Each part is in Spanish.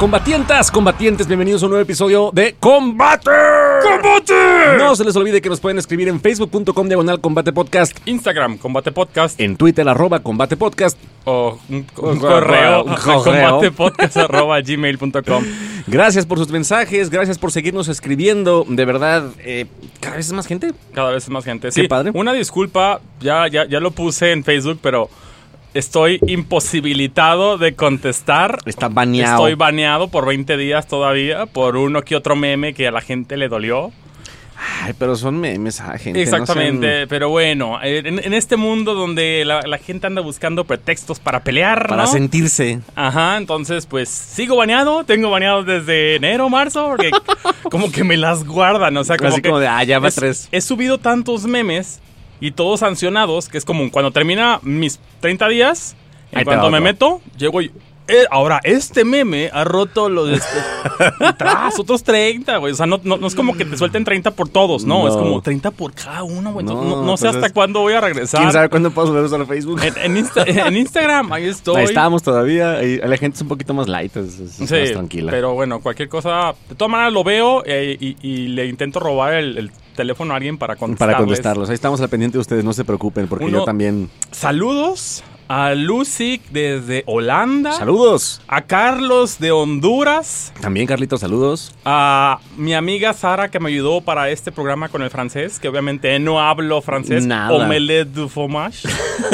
Combatientas, combatientes, bienvenidos a un nuevo episodio de Combate. ¡Combate! No se les olvide que nos pueden escribir en facebook.com/Combate Podcast, Instagram, Combate Podcast, en Twitter, @Combate Podcast, o un correo, combatepodcast@gmail.com. Gracias por sus mensajes, gracias por seguirnos escribiendo, de verdad, cada vez es más gente. Cada vez es más gente. Qué Sí, padre. Una disculpa, ya lo puse en Facebook, pero estoy imposibilitado de contestar. Está baneado. Estoy baneado por 20 días todavía, por uno que otro meme que a la gente le dolió. Ay, pero son memes, gente. Exactamente, no sean... pero bueno, en este mundo donde la gente anda buscando pretextos para pelear, Para ¿no? sentirse. Ajá, entonces pues sigo baneado, tengo baneado desde enero, marzo, porque como que me las guardan, o sea, como Así que como de, ya va 3. he subido tantos memes y todos sancionados, que es como cuando termina mis 30 días, Ahí en te va cuanto me otro. meto, llego y... ahora, este meme ha roto los... tras otros 30, güey. O sea, no es como que te suelten 30 por todos, no. Es como 30 por cada uno, güey. No sé pues hasta es... cuándo voy a regresar. ¿Quién sabe cuándo puedo subir eso a Facebook? En Instagram, ahí estoy. Ahí estábamos todavía. Ahí, la gente es un poquito más light, es más tranquila. Pero bueno, cualquier cosa... De todas maneras lo veo y le intento robar el teléfono a alguien para contestarlos. Ahí estamos al pendiente de ustedes, no se preocupen, porque yo también... Saludos a Lucy desde Holanda. ¡Saludos! A Carlos de Honduras. También, Carlitos, saludos. A mi amiga Sara, que me ayudó para este programa con el francés, que obviamente no hablo francés. Nada. Omelette du fromage.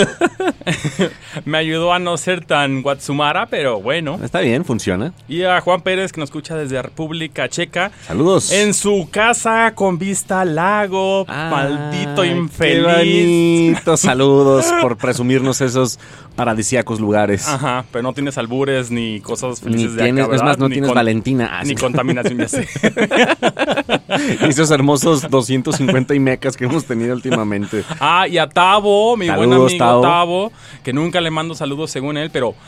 Me ayudó a no ser tan guatsumara, pero bueno. Está bien, funciona. Y a Juan Pérez, que nos escucha desde República Checa. Saludos. En su casa con vista al lago. Maldito infeliz. Qué bonito. Saludos por presumirnos esos paradisíacos lugares. Ajá, pero no tienes albures ni cosas felices de tienes, acá, ¿verdad? es más, no tienes Valentina. Ni contaminación, ya sé. Y esos hermosos 250 mecas que hemos tenido últimamente. Y a Tavo, mi Saludos, buen amigo Tavo. Tavo, que nunca le mando saludos según él, pero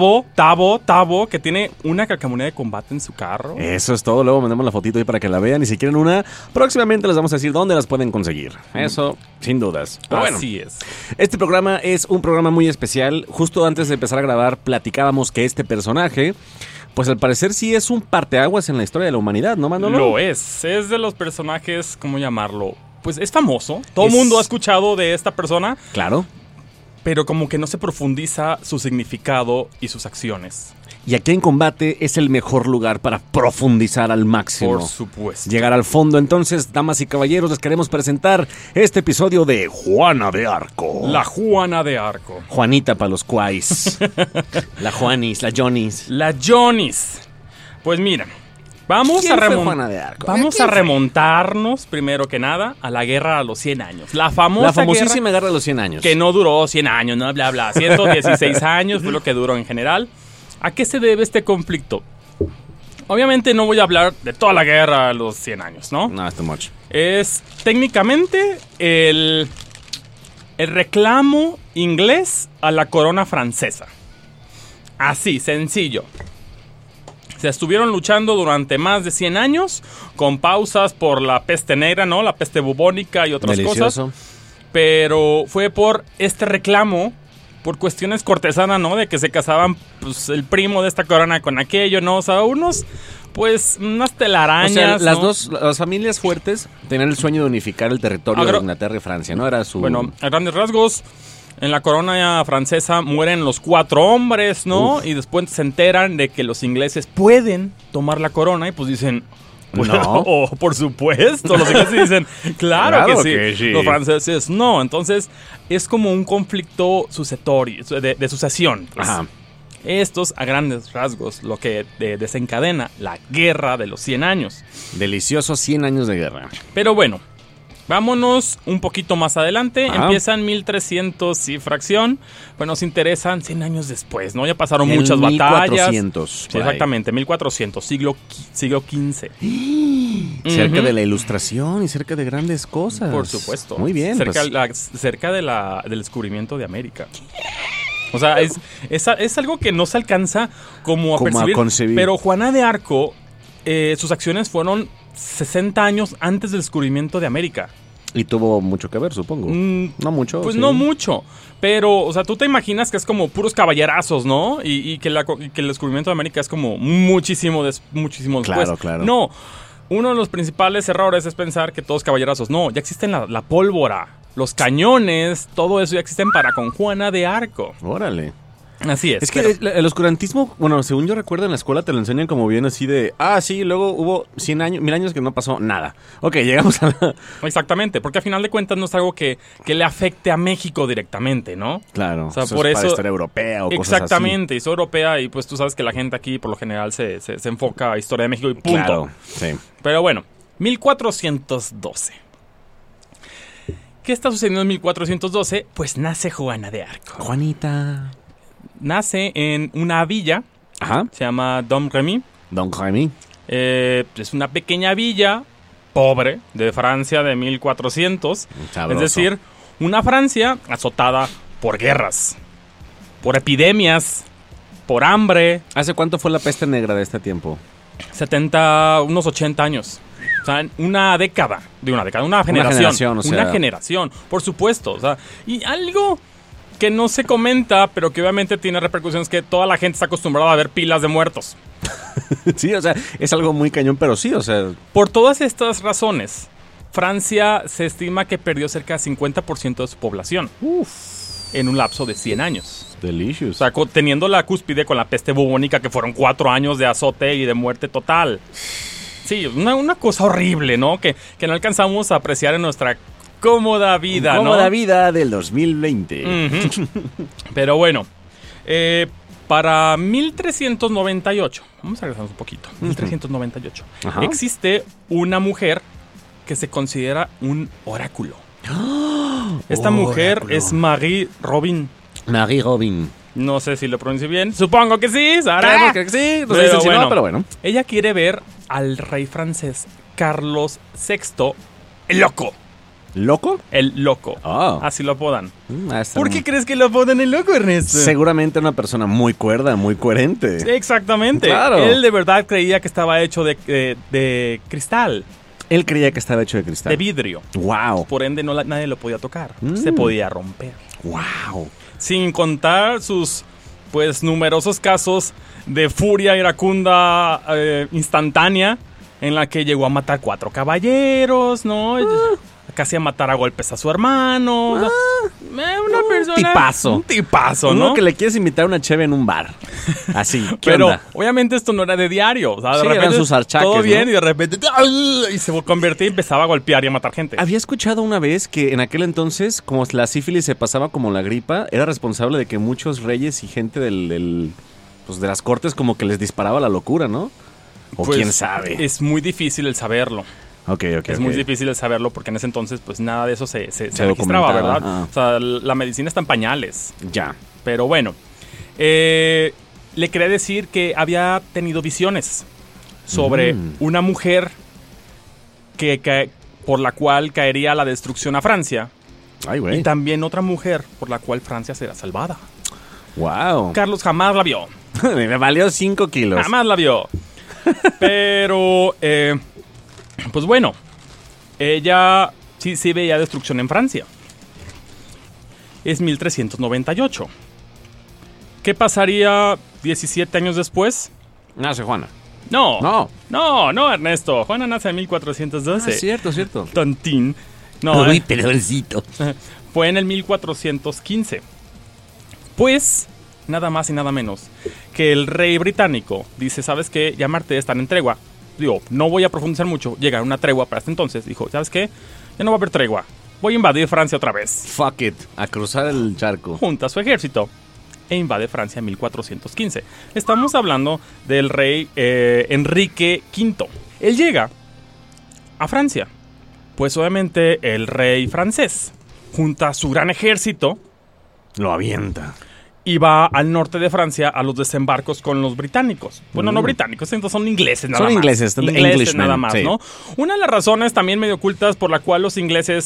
Tavo, que tiene una calcamonía de combate en su carro. Eso es todo, luego mandamos la fotito ahí para que la vean. Y si quieren una, próximamente les vamos a decir dónde las pueden conseguir. Eso, sin dudas. Pero bueno, Así es. este programa es un programa muy especial. Justo antes de empezar a grabar, platicábamos que este personaje, pues al parecer sí es un parteaguas en la historia de la humanidad, ¿no, Manolo? Lo es de los personajes, ¿cómo llamarlo? Pues es famoso, todo el mundo ha escuchado de esta persona, Claro. pero como que no se profundiza su significado y sus acciones. Y aquí en Combate es el mejor lugar para profundizar al máximo. Por supuesto. Llegar al fondo. Entonces, damas y caballeros, les queremos presentar este episodio de Juana de Arco. La Juana de Arco. Juanita para los cuais. La Juanis, la Johnnies. La Jonis. Pues mira, vamos ¿Quién fue Juana de Arco? Vamos a remontarnos, primero que nada, a la guerra a los 100 años. La famosísima guerra de los 100 años. Que no duró 100 años, no bla bla. 116 años fue lo que duró en general. ¿A qué se debe este conflicto? Obviamente no voy a hablar de toda la guerra a los 100 años, ¿no? No, es too much. Es técnicamente el reclamo inglés a la corona francesa. Así, sencillo. Se estuvieron luchando durante más de 100 años, con pausas por la peste negra, ¿no? La peste bubónica y otras Delicioso. cosas. Pero fue por este reclamo, por cuestiones cortesanas, ¿no? De que se casaban, pues, el primo de esta corona con aquello, ¿no? O sea, unas telarañas, O sea, ¿no? las familias fuertes tenían el sueño de unificar el territorio de Inglaterra y Francia, ¿no? Era su... Bueno, a grandes rasgos, en la corona francesa mueren los 4 hombres, ¿no? Y después se enteran de que los ingleses pueden tomar la corona y pues dicen... Pues, no. Por supuesto, los ingleses dicen, claro que sí. Los franceses no. Entonces, es como un conflicto sucesório, de sucesión. Pues. Ajá. Estos, a grandes rasgos, lo que desencadena la guerra de los 100 años. Deliciosos 100 años de guerra. Pero bueno, vámonos un poquito más adelante. Ajá. Empiezan 1300 y fracción. Pues nos interesan 100 años después, ¿no? Ya pasaron muchas batallas. 1400. Sí, exactamente, 1400, siglo XV. Cerca de la ilustración y cerca de grandes cosas. Por supuesto. Muy bien. Cerca del descubrimiento de América. O sea, es algo que no se alcanza como a percibir. Pero Juana de Arco, sus acciones fueron 60 años antes del descubrimiento de América. Y tuvo mucho que ver, supongo. No mucho. Pues sí. no mucho. Pero, o sea, tú te imaginas que es como puros caballerazos, ¿no? Y que el descubrimiento de América es como muchísimo después. Claro. No. Uno de los principales errores es pensar que todos caballerazos. No, ya existen la pólvora, los cañones, todo eso ya existen para con Juana de Arco. Órale. Así es. Es que el oscurantismo, bueno, según yo recuerdo en la escuela te lo enseñan como bien así de, sí, luego hubo 100 años, 1000 años que no pasó nada. Ok, llegamos a la... Exactamente, porque a final de cuentas no es algo que le afecte a México directamente, ¿no? Claro, o sea, eso por es eso... para historia europea o cosas así. Exactamente, historia europea y pues tú sabes que la gente aquí por lo general se enfoca a historia de México y punto. Claro, sí. Pero bueno, 1412. ¿Qué está sucediendo en 1412? Pues nace Juana de Arco. Juanita... Nace en una villa, Ajá. se llama Domremy. Domremy. Es una pequeña villa pobre de Francia de 1400. Sabroso. Es decir, una Francia azotada por guerras, por epidemias, por hambre. ¿Hace cuánto fue la peste negra de este tiempo? Unos 80 años. O sea, una generación. Una generación, por supuesto. O sea, y algo que no se comenta, pero que obviamente tiene repercusiones, que toda la gente está acostumbrada a ver pilas de muertos. Sí, o sea, es algo muy cañón, pero sí, o sea... Por todas estas razones, Francia se estima que perdió cerca del 50% de su población. En un lapso de 100 años. Delicious. O sea, teniendo la cúspide con la peste bubónica, que fueron 4 años de azote y de muerte total. Sí, una cosa horrible, ¿no? Que no alcanzamos a apreciar en nuestra cómoda vida, ¿no? Cómoda vida del 2020. Uh-huh. Pero bueno, para 1398, vamos a regresarnos un poquito, 1398, Ajá. existe una mujer que se considera un oráculo. Esta mujer es Marie Robin. Marie Robin. No sé si lo pronuncio bien. Supongo que sí, Sara. Creemos que sí, no sé si no, pero bueno. Ella quiere ver al rey francés Carlos VI, el loco. ¿Loco? El loco. Oh. Así lo apodan. Está ¿Por qué crees que lo apodan el loco, Ernesto? Seguramente una persona muy cuerda, muy coherente. Exactamente. Claro. Él de verdad creía que estaba hecho de cristal. Él creía que estaba hecho de cristal. De vidrio. Wow. Por ende, nadie lo podía tocar. Se podía romper. Wow. Sin contar sus, pues, numerosos casos de furia iracunda instantánea, en la que llegó a matar 4 caballeros, ¿no? Casi a matar a golpes a su hermano. Una persona... Un tipazo, ¿no? Uno que le quieres invitar a una cheve en un bar. Así, ¿qué Pero onda? obviamente esto no era de diario. O sea, de Sí, repente eran sus archaques, todo bien, ¿no? y de repente... Y se convertía y empezaba a golpear y a matar gente. Había escuchado una vez que en aquel entonces, como la sífilis se pasaba como la gripa, era responsable de que muchos reyes y gente pues de las cortes como que les disparaba la locura, ¿no? O Pues, quién sabe. Es muy difícil el saberlo. Ok. Es muy difícil el saberlo porque en ese entonces pues nada de eso se registraba, documentaba, ¿verdad? ah. O sea, la medicina está en pañales. Ya. Pero bueno, le quería decir que había tenido visiones sobre una mujer que por la cual caería la destrucción a Francia. Ay, güey. Y también otra mujer por la cual Francia será salvada. Wow. Carlos jamás la vio. Me valió 5 kilos. Jamás la vio. Pero, pues bueno, ella sí veía destrucción en Francia. Es 1398. ¿Qué pasaría 17 años después? Nace Juana. No, Ernesto. Juana nace en 1412. Cierto. Tontín. No, Uy, peloncito. fue en el 1415. Pues, nada más y nada menos que el rey británico dice, ¿sabes qué? Ya Marte están en tregua. Digo, no voy a profundizar mucho. Llega una tregua para este entonces. Dijo, ¿sabes qué? Ya no va a haber tregua. Voy a invadir Francia otra vez. Fuck it. A cruzar el charco. Junta su ejército e invade Francia en 1415. Estamos hablando del rey Enrique V. Él llega a Francia. Pues obviamente el rey francés junta su gran ejército. Lo avienta. Y va al norte de Francia a los desembarcos con los británicos. Bueno, no británicos, entonces son ingleses nada más. Son ingleses nada más, sí. ¿no? Una de las razones también medio ocultas por la cual los ingleses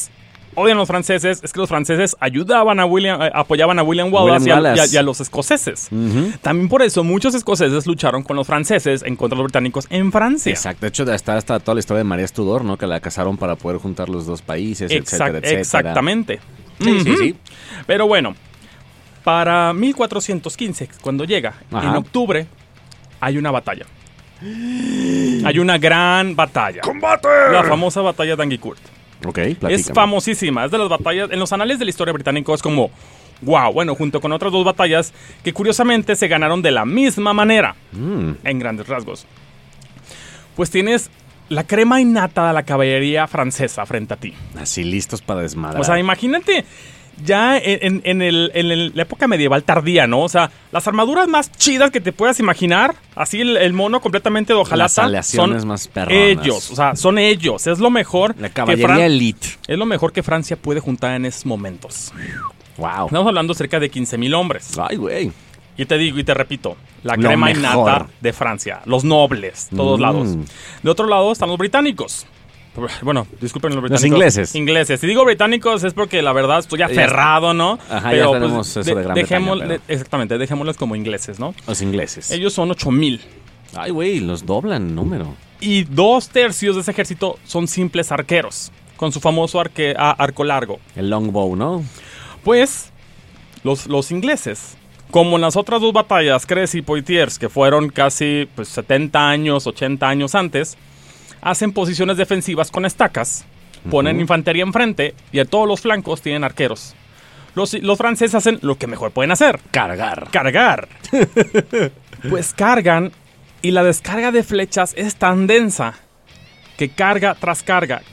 odian a los franceses es que los franceses apoyaban a William Wallace y a los escoceses. También por eso muchos escoceses lucharon con los franceses en contra de los británicos en Francia. Exacto. De hecho, está toda la historia de María Tudor, ¿no? Que la casaron para poder juntar los dos países, etcétera. Exactamente. Sí. Pero bueno, para 1415, cuando llega, en octubre, hay una batalla. Hay una gran batalla. ¡Combate! La famosa batalla de Agincourt. Ok, platícame. Es famosísima. Es de las batallas... En los anales de la historia británica es como... ¡Wow! Bueno, junto con otras dos batallas que curiosamente se ganaron de la misma manera. En grandes rasgos. Pues tienes la crema innata de la caballería francesa frente a ti. Así listos para desmadrar. O sea, imagínate... Ya en la época medieval tardía, ¿no? O sea, las armaduras más chidas que te puedas imaginar, así el mono completamente de hojalata, las aleaciones son más perronas. ellos, o sea, son ellos. Es lo mejor. La caballería elite. Es lo mejor que Francia puede juntar en esos momentos. Wow. Estamos hablando cerca de 15,000 hombres. Ay, güey. Y te digo y te repito, la Lo crema mejor. innata de Francia, los nobles, todos lados. De otro lado están los británicos. Bueno, disculpen los británicos. Los ingleses. Si digo británicos es porque la verdad estoy aferrado, ¿no? Ajá, pero ya tenemos eso de Gran Bretaña, pero... Exactamente, dejémosles como ingleses, ¿no? Los ingleses. Ellos son 8,000. Ay, güey, los doblan en número. Y 2/3 de ese ejército son simples arqueros, con su famoso arco largo. El longbow, ¿no? Pues, los ingleses, como en las otras dos batallas, Crecy y Poitiers, que fueron casi 70 años, 80 años antes... hacen posiciones defensivas con estacas, ponen infantería enfrente y a todos los flancos tienen arqueros. Los franceses hacen lo que mejor pueden hacer. Cargar. Pues cargan y la descarga de flechas es tan densa que carga tras carga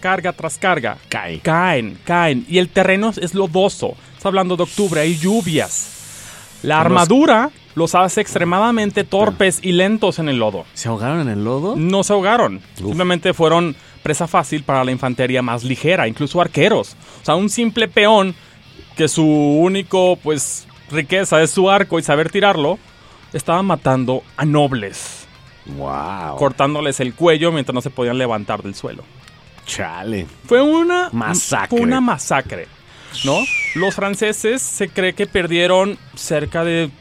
caen. Y el terreno es lodoso. Está hablando de octubre, hay lluvias. La armadura los hace extremadamente torpes y lentos en el lodo. ¿Se ahogaron en el lodo? No se ahogaron. Simplemente fueron presa fácil para la infantería más ligera, incluso arqueros. O sea, un simple peón que su único, riqueza es su arco y saber tirarlo, estaba matando a nobles. Wow. Cortándoles el cuello mientras no se podían levantar del suelo. Chale. Fue una masacre, ¿no? Los franceses se cree que perdieron cerca de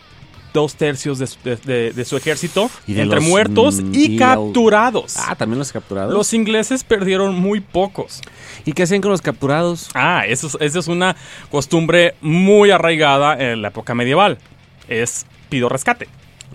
2/3 de su ejército entre muertos y capturados. ¿También los capturados? Los ingleses perdieron muy pocos. ¿Y qué hacen con los capturados? Eso es una costumbre muy arraigada en la época medieval. Pido rescate.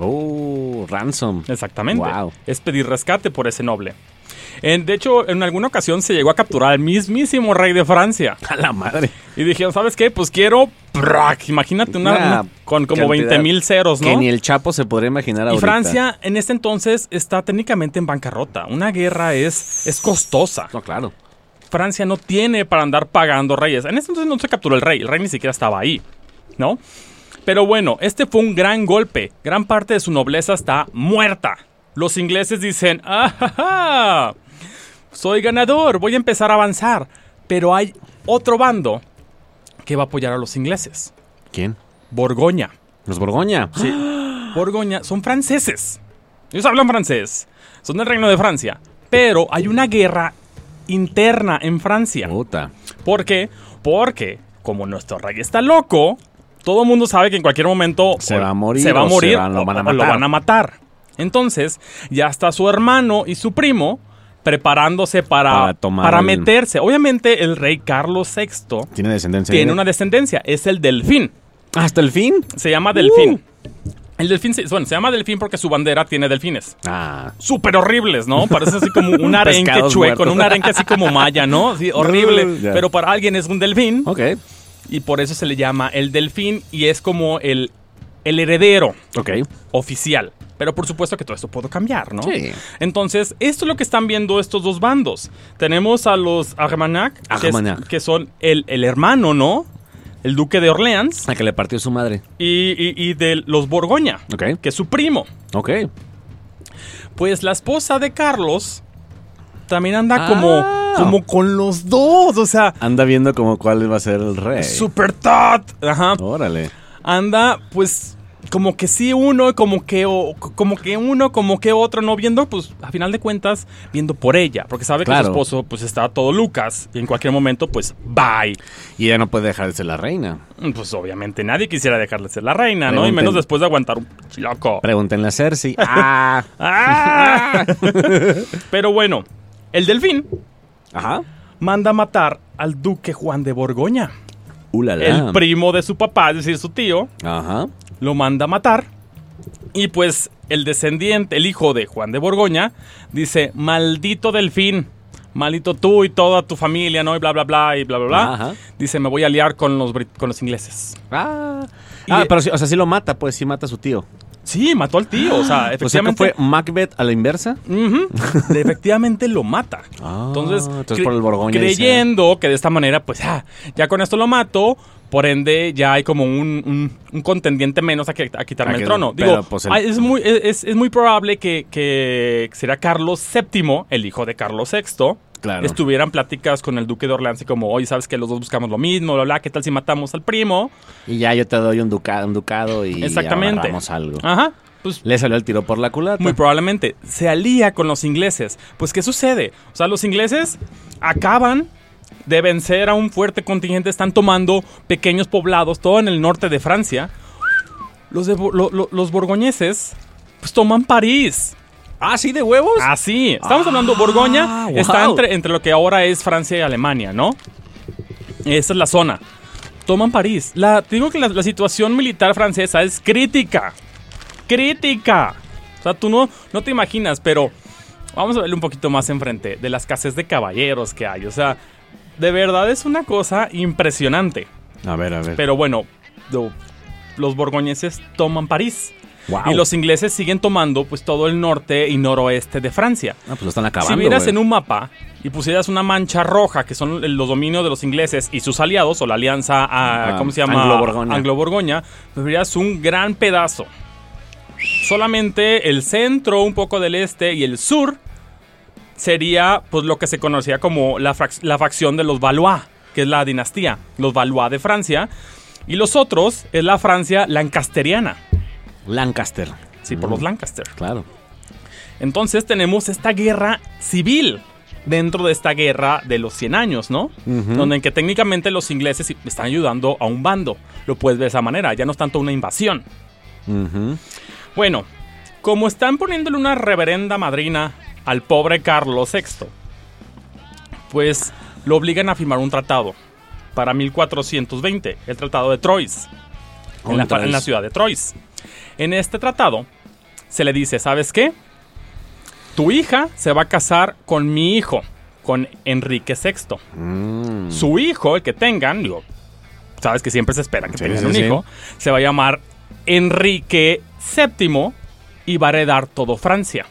Ransom. Exactamente. Wow. Es pedir rescate por ese noble. De hecho, en alguna ocasión se llegó a capturar al mismísimo rey de Francia. A la madre. Y dijeron, ¿sabes qué? Pues quiero... Imagínate una con como 20,000 ceros, ¿no? Que ni el Chapo se podría imaginar ahorita. Y Francia en este entonces está técnicamente en bancarrota. Una guerra es costosa. No, claro. Francia no tiene para andar pagando reyes. En este entonces no se capturó el rey ni siquiera estaba ahí, ¿no? Pero bueno, este fue un gran golpe. Gran parte de su nobleza está muerta. Los ingleses dicen, ¡ah! Soy ganador, voy a empezar a avanzar. Pero hay otro bando que va a apoyar a los ingleses. ¿Quién? Borgoña. ¿Los Borgoña? Sí. Borgoña son franceses. Ellos hablan francés. Son del Reino de Francia. Pero hay una guerra interna en Francia. Puta. ¿Por qué? Porque como nuestro rey está loco, todo el mundo sabe que en cualquier momento se va a morir o lo van a matar. Entonces, ya está su hermano y su primo preparándose para meterse. Obviamente, el rey Carlos VI tiene descendencia. Tiene una descendencia. Es el delfín. ¿Hasta el fin? Se llama delfín. El delfín, se llama delfín porque su bandera tiene delfines. Súper horribles, ¿no? Parece así como un arenque chueco, un arenque así como maya, ¿no? Sí, horrible. Yeah. Pero para alguien es un delfín. Ok. Y por eso se le llama el delfín y es como el heredero oficial. Pero por supuesto que todo esto puede cambiar, ¿no? Sí. Entonces, esto es lo que están viendo estos dos bandos. Tenemos a los Armagnac, que son el hermano, ¿no? El duque de Orleans. A que le partió su madre. Y de los Borgoña, que es su primo. Ok. Pues la esposa de Carlos también anda como con los dos, o sea... Anda viendo como cuál va a ser el rey. Super tot. Ajá. Órale. Anda, pues... como que sí uno, como que uno, como que otro, no viendo, pues a final de cuentas, viendo por ella, porque sabe que su esposo pues está todo Lucas y en cualquier momento pues bye. Y ella no puede dejar de ser la reina. Pues obviamente nadie quisiera dejarle ser la reina, ¿no? Y menos después de aguantar un loco. Pregúntenle a Cersei. Pero bueno, el delfín manda a matar al duque Juan de Borgoña. El primo de su papá, es decir, su tío. Lo manda a matar. Y pues el descendiente, el hijo de Juan de Borgoña, dice: maldito delfín, maldito tú y toda tu familia, ¿no? Y bla, bla, bla, y bla, bla, bla. Dice: me voy a aliar con los ingleses. Pero sí, o sea, sí lo mata, pues sí mata a su tío. Sí, mató al tío, o sea, efectivamente. O sea, ¿que fue Macbeth a la inversa? Efectivamente lo mata. Entonces por el Borgoña creyendo que de esta manera, pues, ya con esto lo mato, por ende ya hay como un contendiente menos a quitarme el trono. Digo, pues es muy probable que será Carlos VII, el hijo de Carlos VI, estuvieran pláticas con el duque de Orleans y como, oye, sabes que los dos buscamos lo mismo, bla, bla, ¿qué tal si matamos al primo? Y ya yo te doy un ducado y agarramos algo. Pues, le salió el tiro por la culata. Muy probablemente. Se alía con los ingleses. Pues, ¿qué sucede? O sea, los ingleses acaban de vencer a un fuerte contingente, están tomando pequeños poblados, todo en el norte de Francia. Los borgoñeses, pues, toman París. ¿Sí, de huevos? Sí. Estamos hablando, Borgoña está entre lo que ahora es Francia y Alemania, ¿no? Esa es la zona. Toman París. Te digo que la situación militar francesa es crítica. ¡Crítica! O sea, tú no te imaginas, pero vamos a verle un poquito más enfrente de la escasez de caballeros que hay. O sea, de verdad es una cosa impresionante. A ver. Pero bueno, los borgoñeses toman París. Y los ingleses siguen tomando pues todo el norte y noroeste de Francia. Pues lo están acabando. Si vieras en un mapa y pusieras una mancha roja, que son los dominios de los ingleses y sus aliados, o la alianza, ¿cómo se llama? Anglo-Borgoña, pues verías un gran pedazo. Solamente el centro, un poco del este y el sur sería pues lo que se conocía como la facción de los Valois, que es la dinastía, los Valois de Francia. Y los otros es la Francia lancasteriana. Lancaster. Sí, por los Lancaster. Claro. Entonces tenemos esta guerra civil dentro de esta guerra de los 100 años, ¿no? Donde en que técnicamente los ingleses están ayudando a un bando. Lo puedes ver de esa manera, ya no es tanto una invasión. Bueno, como están poniéndole una reverenda madrina al pobre Carlos VI, pues lo obligan a firmar un tratado para 1420, el Tratado de Troyes, en la ciudad de Troyes. En este tratado se le dice, ¿sabes qué? Tu hija se va a casar con mi hijo, con Enrique VI. Su hijo, el que tengan, digo, sabes que siempre se espera que tengan un hijo, se va a llamar Enrique VII y va a heredar todo Francia.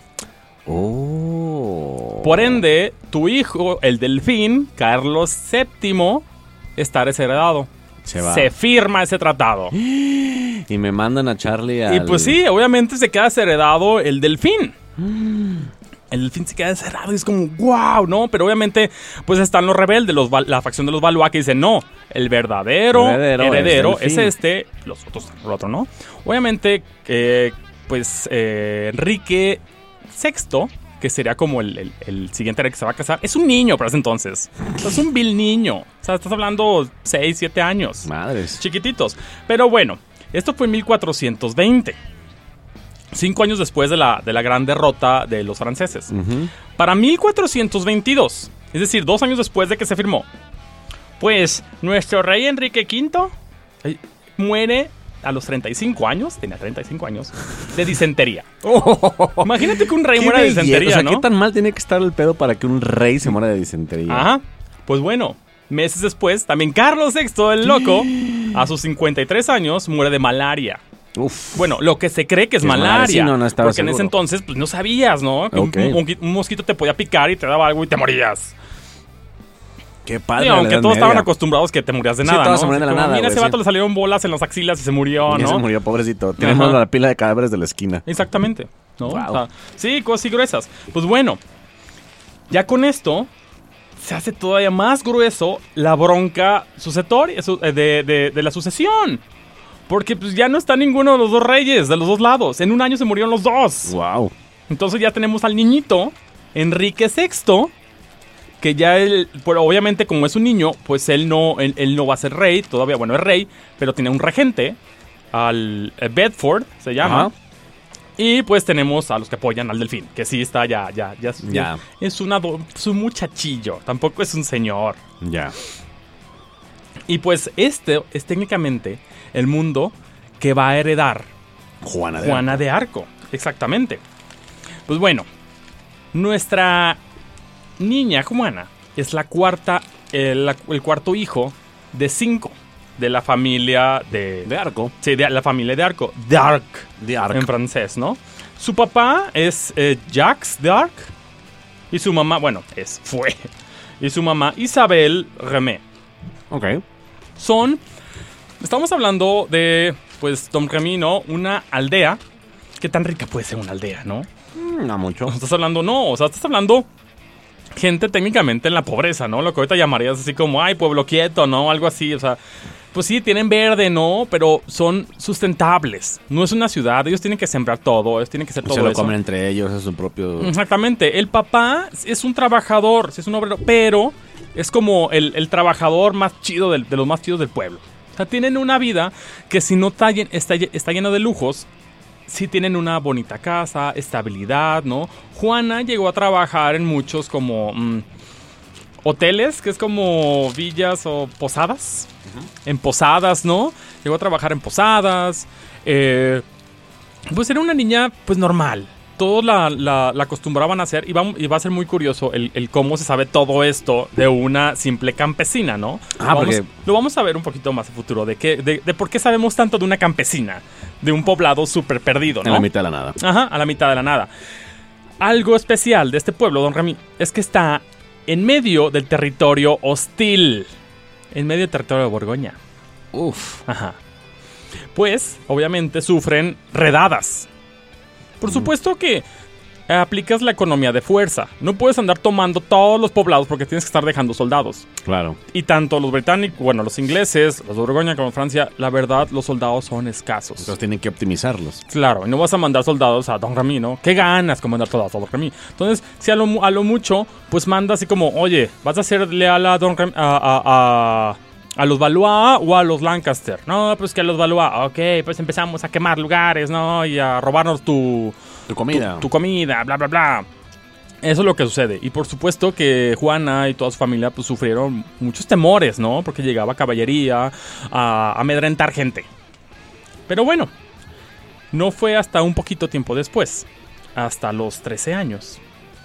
Por ende, tu hijo, el delfín, Carlos VII, estará desheredado. Se firma ese tratado. Y me mandan a Charlie Y pues sí, obviamente se queda desheredado el delfín. El delfín se queda desheredado y es como, wow, ¿no? Pero obviamente, pues están los rebeldes, la facción de los Valois que dicen, no, el verdadero heredero es este, los otros, el otro, ¿no? Obviamente, pues Enrique VI, que sería como el siguiente rey que se va a casar, es un niño para ese entonces. Es un vil niño. O sea, estás hablando 6, 7 años. Madres. Chiquititos. Pero bueno, esto fue en 1420. 5 años después de la gran derrota de los franceses. Para 1422, es decir, 2 años después de que se firmó, pues nuestro rey Enrique V muere a los 35 años, tenía 35 años, de disentería. Imagínate que un rey muera de disentería, o sea, ¿no? ¿qué tan mal tiene que estar el pedo para que un rey se muera de disentería? Pues bueno, meses después, también Carlos VI, el loco, a sus 53 años, muere de malaria. Bueno, lo que se cree que es malaria. Sí, no estaba porque seguro. En ese entonces, pues no sabías, ¿no? Que un mosquito te podía picar y te daba algo y te morías. Qué padre. Sí, aunque todos estaban acostumbrados que te morías de nada, todos ¿no? se morían de la nada. Mira, ese vato le salieron bolas en las axilas y se murió, ¿no? Se murió, pobrecito. Tenemos la pila de cadáveres de la esquina. Exactamente. ¿No? Wow. O sea, sí, cosas así gruesas. Pues bueno, ya con esto se hace todavía más grueso la bronca sucesoria de la sucesión. Porque pues ya no está ninguno de los dos reyes, de los dos lados. En un año se murieron los dos. Wow. Entonces ya tenemos al niñito, Enrique VI, que ya él, pero obviamente como es un niño, pues él no va a ser rey, todavía, bueno, es rey, pero tiene un regente, al Bedford, se llama. Ajá. Y pues tenemos a los que apoyan al delfín, que sí está ya. Es un muchachillo, tampoco es un señor. Ya. Y pues este es técnicamente el mundo que va a heredar Juana de Arco. Exactamente. Pues bueno, nuestra niña Juana es la cuarta, el cuarto hijo de 5 de la familia de Arco. Sí, de la familia de Arco. D'Arc. D'Arc. En francés, ¿no? Su papá es Jacques d'Arc. Y su mamá, fue. Y su mamá, Isabelle Remé. Ok. Estamos hablando de, pues, Domremy, ¿no? Una aldea. ¿Qué tan rica puede ser una aldea, no? No mucho. Estás hablando gente técnicamente en la pobreza, ¿no? Lo que ahorita llamarías así como, ay, pueblo quieto, ¿no? Algo así, o sea, pues sí, tienen verde, ¿no? Pero son sustentables. No es una ciudad, ellos tienen que sembrar todo, ellos tienen que hacer todo eso. Se lo comen entre ellos, es su propio... Exactamente. El papá es un trabajador, es un obrero, pero es como el trabajador más chido de los más chidos del pueblo. O sea, tienen una vida que si no está lleno de lujos, sí tienen una bonita casa, estabilidad, ¿no? Juana llegó a trabajar en muchos como hoteles, que es como villas o posadas. Uh-huh. En posadas, ¿no? Llegó a trabajar en posadas. Pues era una niña, pues, normal. Todos la acostumbraban a hacer. Y va a ser muy curioso el cómo se sabe todo esto de una simple campesina, ¿no? Lo vamos a ver un poquito más a futuro. De por qué sabemos tanto de una campesina. De un poblado súper perdido, ¿no? A la mitad de la nada. Ajá, a la mitad de la nada. Algo especial de este pueblo, Don Remy, es que está en medio del territorio hostil. En medio del territorio de Borgoña. Uf. Ajá. Pues, obviamente, sufren redadas. Por supuesto que aplicas la economía de fuerza. No puedes andar tomando todos los poblados porque tienes que estar dejando soldados. Claro. Y tanto los británicos, los ingleses, los de Borgoña como Francia, la verdad, los soldados son escasos. Entonces tienen que optimizarlos. Claro, y no vas a mandar soldados a Don Remy, ¿no? ¿Qué ganas con mandar soldados a Don Remy? Entonces, si a lo mucho, pues manda así como, oye, ¿vas a ser leal a Don Remy, a los Valois o a los Lancaster? No, pues que a los Valois. Ok, pues empezamos a quemar lugares, ¿no? Y a robarnos tu comida. Tu comida, bla, bla, bla. Eso es lo que sucede. Y por supuesto que Juana y toda su familia pues sufrieron muchos temores, ¿no? Porque llegaba caballería a amedrentar gente. Pero bueno, no fue hasta un poquito tiempo después, hasta los 13 años,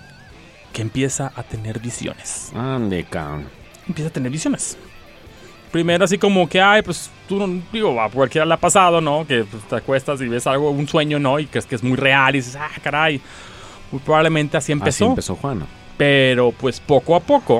que empieza a tener visiones. Ande, cabrón. Empieza a tener visiones. Primero así como que, ay, pues tú no, digo, a cualquiera le ha pasado, ¿no? Que pues, te acuestas y ves algo, un sueño, ¿no? Y que es muy real y dices, ah, caray. Muy probablemente así empezó. Así empezó Juana. Pero pues poco a poco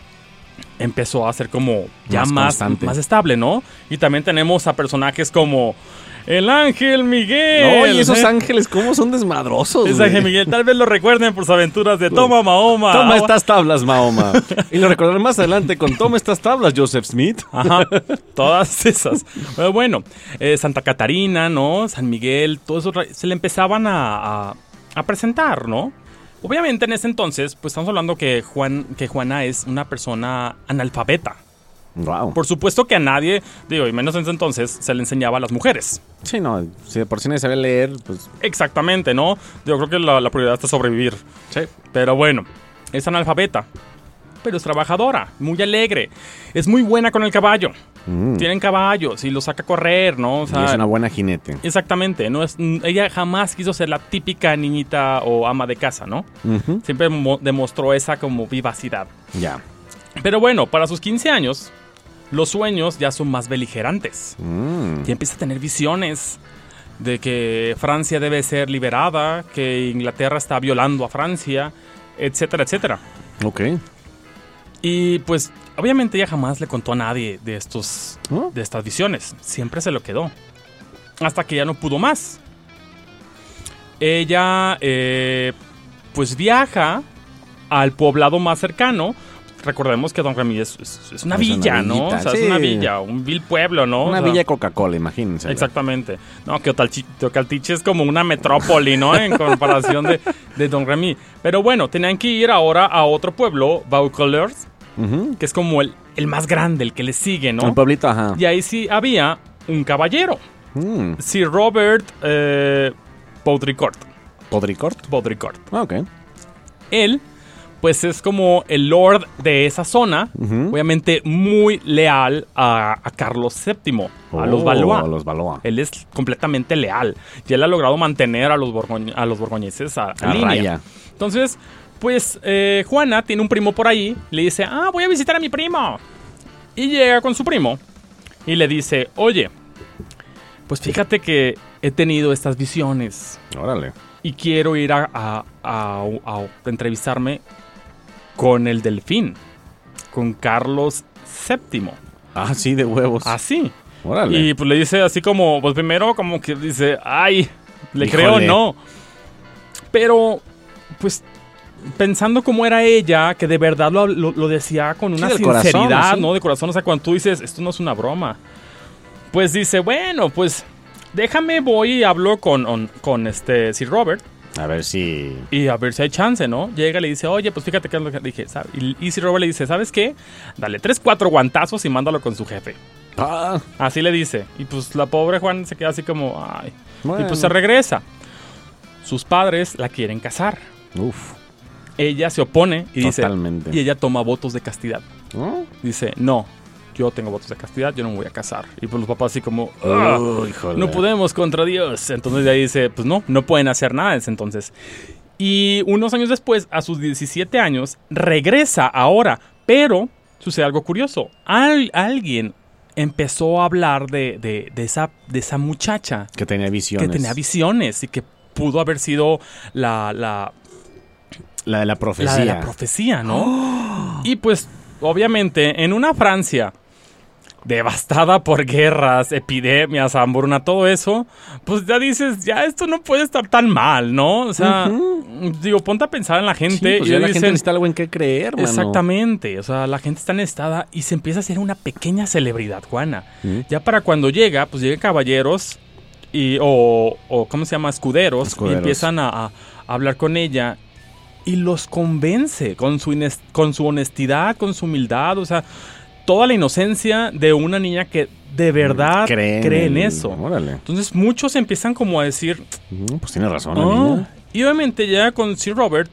empezó a ser como ya más estable, ¿no? Y también tenemos a personajes como el Ángel Miguel. Oye, esos ángeles, ¿cómo son desmadrosos? Es Ángel Miguel, tal vez lo recuerden por sus aventuras de Toma Mahoma. Toma estas tablas, Mahoma. Y lo recordarán más adelante con Toma estas tablas, Joseph Smith. Ajá, todas esas. Pero bueno, Santa Catarina, ¿no? San Miguel, todo eso se le empezaban a presentar, ¿no? Obviamente en ese entonces, pues estamos hablando que Juana es una persona analfabeta. Wow. Por supuesto que a nadie, digo, y menos en ese entonces, se le enseñaba a las mujeres. Sí, no, si de por sí nadie sabía leer, pues... Exactamente, ¿no? Yo creo que la prioridad está sobrevivir. Sí. Pero bueno, es analfabeta, pero es trabajadora, muy alegre. Es muy buena con el caballo. Tienen caballos y los saca a correr, ¿no? O sea, y es una buena jinete. Exactamente, ella jamás quiso ser la típica niñita o ama de casa, ¿no? Uh-huh. Siempre demostró esa como vivacidad. Ya. Pero bueno, para sus 15 años, los sueños ya son más beligerantes. Ya empieza a tener visiones de que Francia debe ser liberada, que Inglaterra está violando a Francia, etcétera, etcétera. Ok. Y pues, obviamente ella jamás le contó a nadie de estas visiones. Siempre se lo quedó. Hasta que ya no pudo más. Ella, pues viaja al poblado más cercano. recordemos que Don Remy es una villa, ¿no? O sea, sí. es una villa, un vil pueblo, ¿no? Una O sea, villa de Coca-Cola, imagínense. exactamente. No, que Teocaltiche es como una metrópoli, ¿no? En comparación de Don Remy. Pero bueno, tenían que ir ahora a otro pueblo, Vaucouleurs, que es como el más grande, el que le sigue, ¿no? Un pueblito, ajá. Y ahí sí había un caballero, Mm. Sir Robert Baudricourt. ¿Podricourt? Ah, ok. Él, pues es como el lord de esa zona, obviamente muy leal a Carlos VII, a los Valois. A los Valois. Él es completamente leal y él ha logrado mantener a los borgoñeses a línea. Raya. Entonces, pues Juana tiene un primo por ahí, le dice, voy a visitar a mi primo. Y llega con su primo y le dice, oye, pues fíjate que he tenido estas visiones Órale. y quiero ir a entrevistarme con el delfín, con Carlos VII. Ah, sí, de huevos. Así. Órale. Y pues le dice así como, pues primero como que dice, ay, le Híjole. creo no. Pero, pues, pensando cómo era ella, que de verdad lo decía con una del sinceridad, corazón, ¿sí? ¿no? De corazón, o sea, cuando tú dices, esto no es una broma. Pues dice, bueno, pues, déjame, voy y hablo con Sir Robert. A ver si... Y a ver si hay chance, ¿no? Llega y le dice, oye, pues fíjate que es lo que dije, ¿sabes? Y Sir Robert le dice, ¿sabes qué? Dale 3, 4 guantazos y mándalo con su jefe. Ah, Así le dice. Y pues la pobre Juan se queda así como, ay. bueno. Y pues se regresa. Sus padres la quieren casar. Uf. Ella se opone y Totalmente. dice, y ella toma votos de castidad. ¿No? Dice, no, yo tengo votos de castidad, yo no me voy a casar. Y pues los papás así como, Híjole. no podemos contra Dios. Entonces de ahí dice, pues no pueden hacer nada desde entonces. Y unos años después, a sus 17 años, regresa ahora. Pero sucede algo curioso. Alguien empezó a hablar de esa muchacha Que tenía visiones. que tenía visiones y que pudo haber sido la La de la profecía. de la profecía, ¿no? Y pues, obviamente, en una Francia devastada por guerras, epidemias, hambruna, todo eso, pues ya dices, ya esto no puede estar tan mal, ¿no? O sea, digo, ponte a pensar en la gente. Sí, pues y ya la dicen, gente necesita algo en qué creer, mano. exactamente, o sea, la gente está necesitada y se empieza a hacer una pequeña celebridad, Juana. Ya para cuando llega, pues llegan caballeros o ¿cómo se llama? Escuderos. Y empiezan a hablar con ella y los convence con su honestidad, con su humildad, o sea, toda la inocencia de una niña que de verdad cree en eso. Órale. Entonces muchos empiezan como a decir, Pues tiene razón, la niña. y obviamente llega con Sir Robert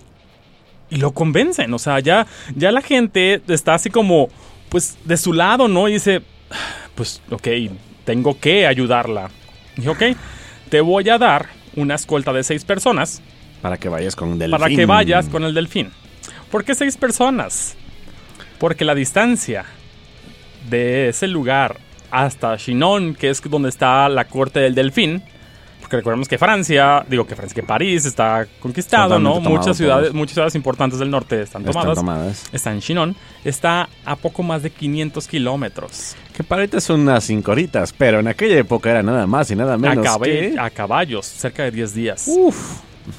y lo convencen, o sea, ya la gente está así como, pues, de su lado, ¿no? Y dice, pues, ok, tengo que ayudarla. Dije, ok, te voy a dar una escolta de 6 personas. Para que vayas con un delfín. Para que vayas con el delfín. ¿Por qué 6 personas? Porque la distancia de ese lugar hasta Chinon, que es donde está la corte del delfín, porque recordemos que que París está conquistado, ¿no? Muchas ciudades importantes del norte están tomadas. Está en Chinon. Está a poco más de 500 kilómetros. Que para ahorita son unas 5 horitas, pero en aquella época era nada más y nada menos A caballos, cerca de 10 días. Uf.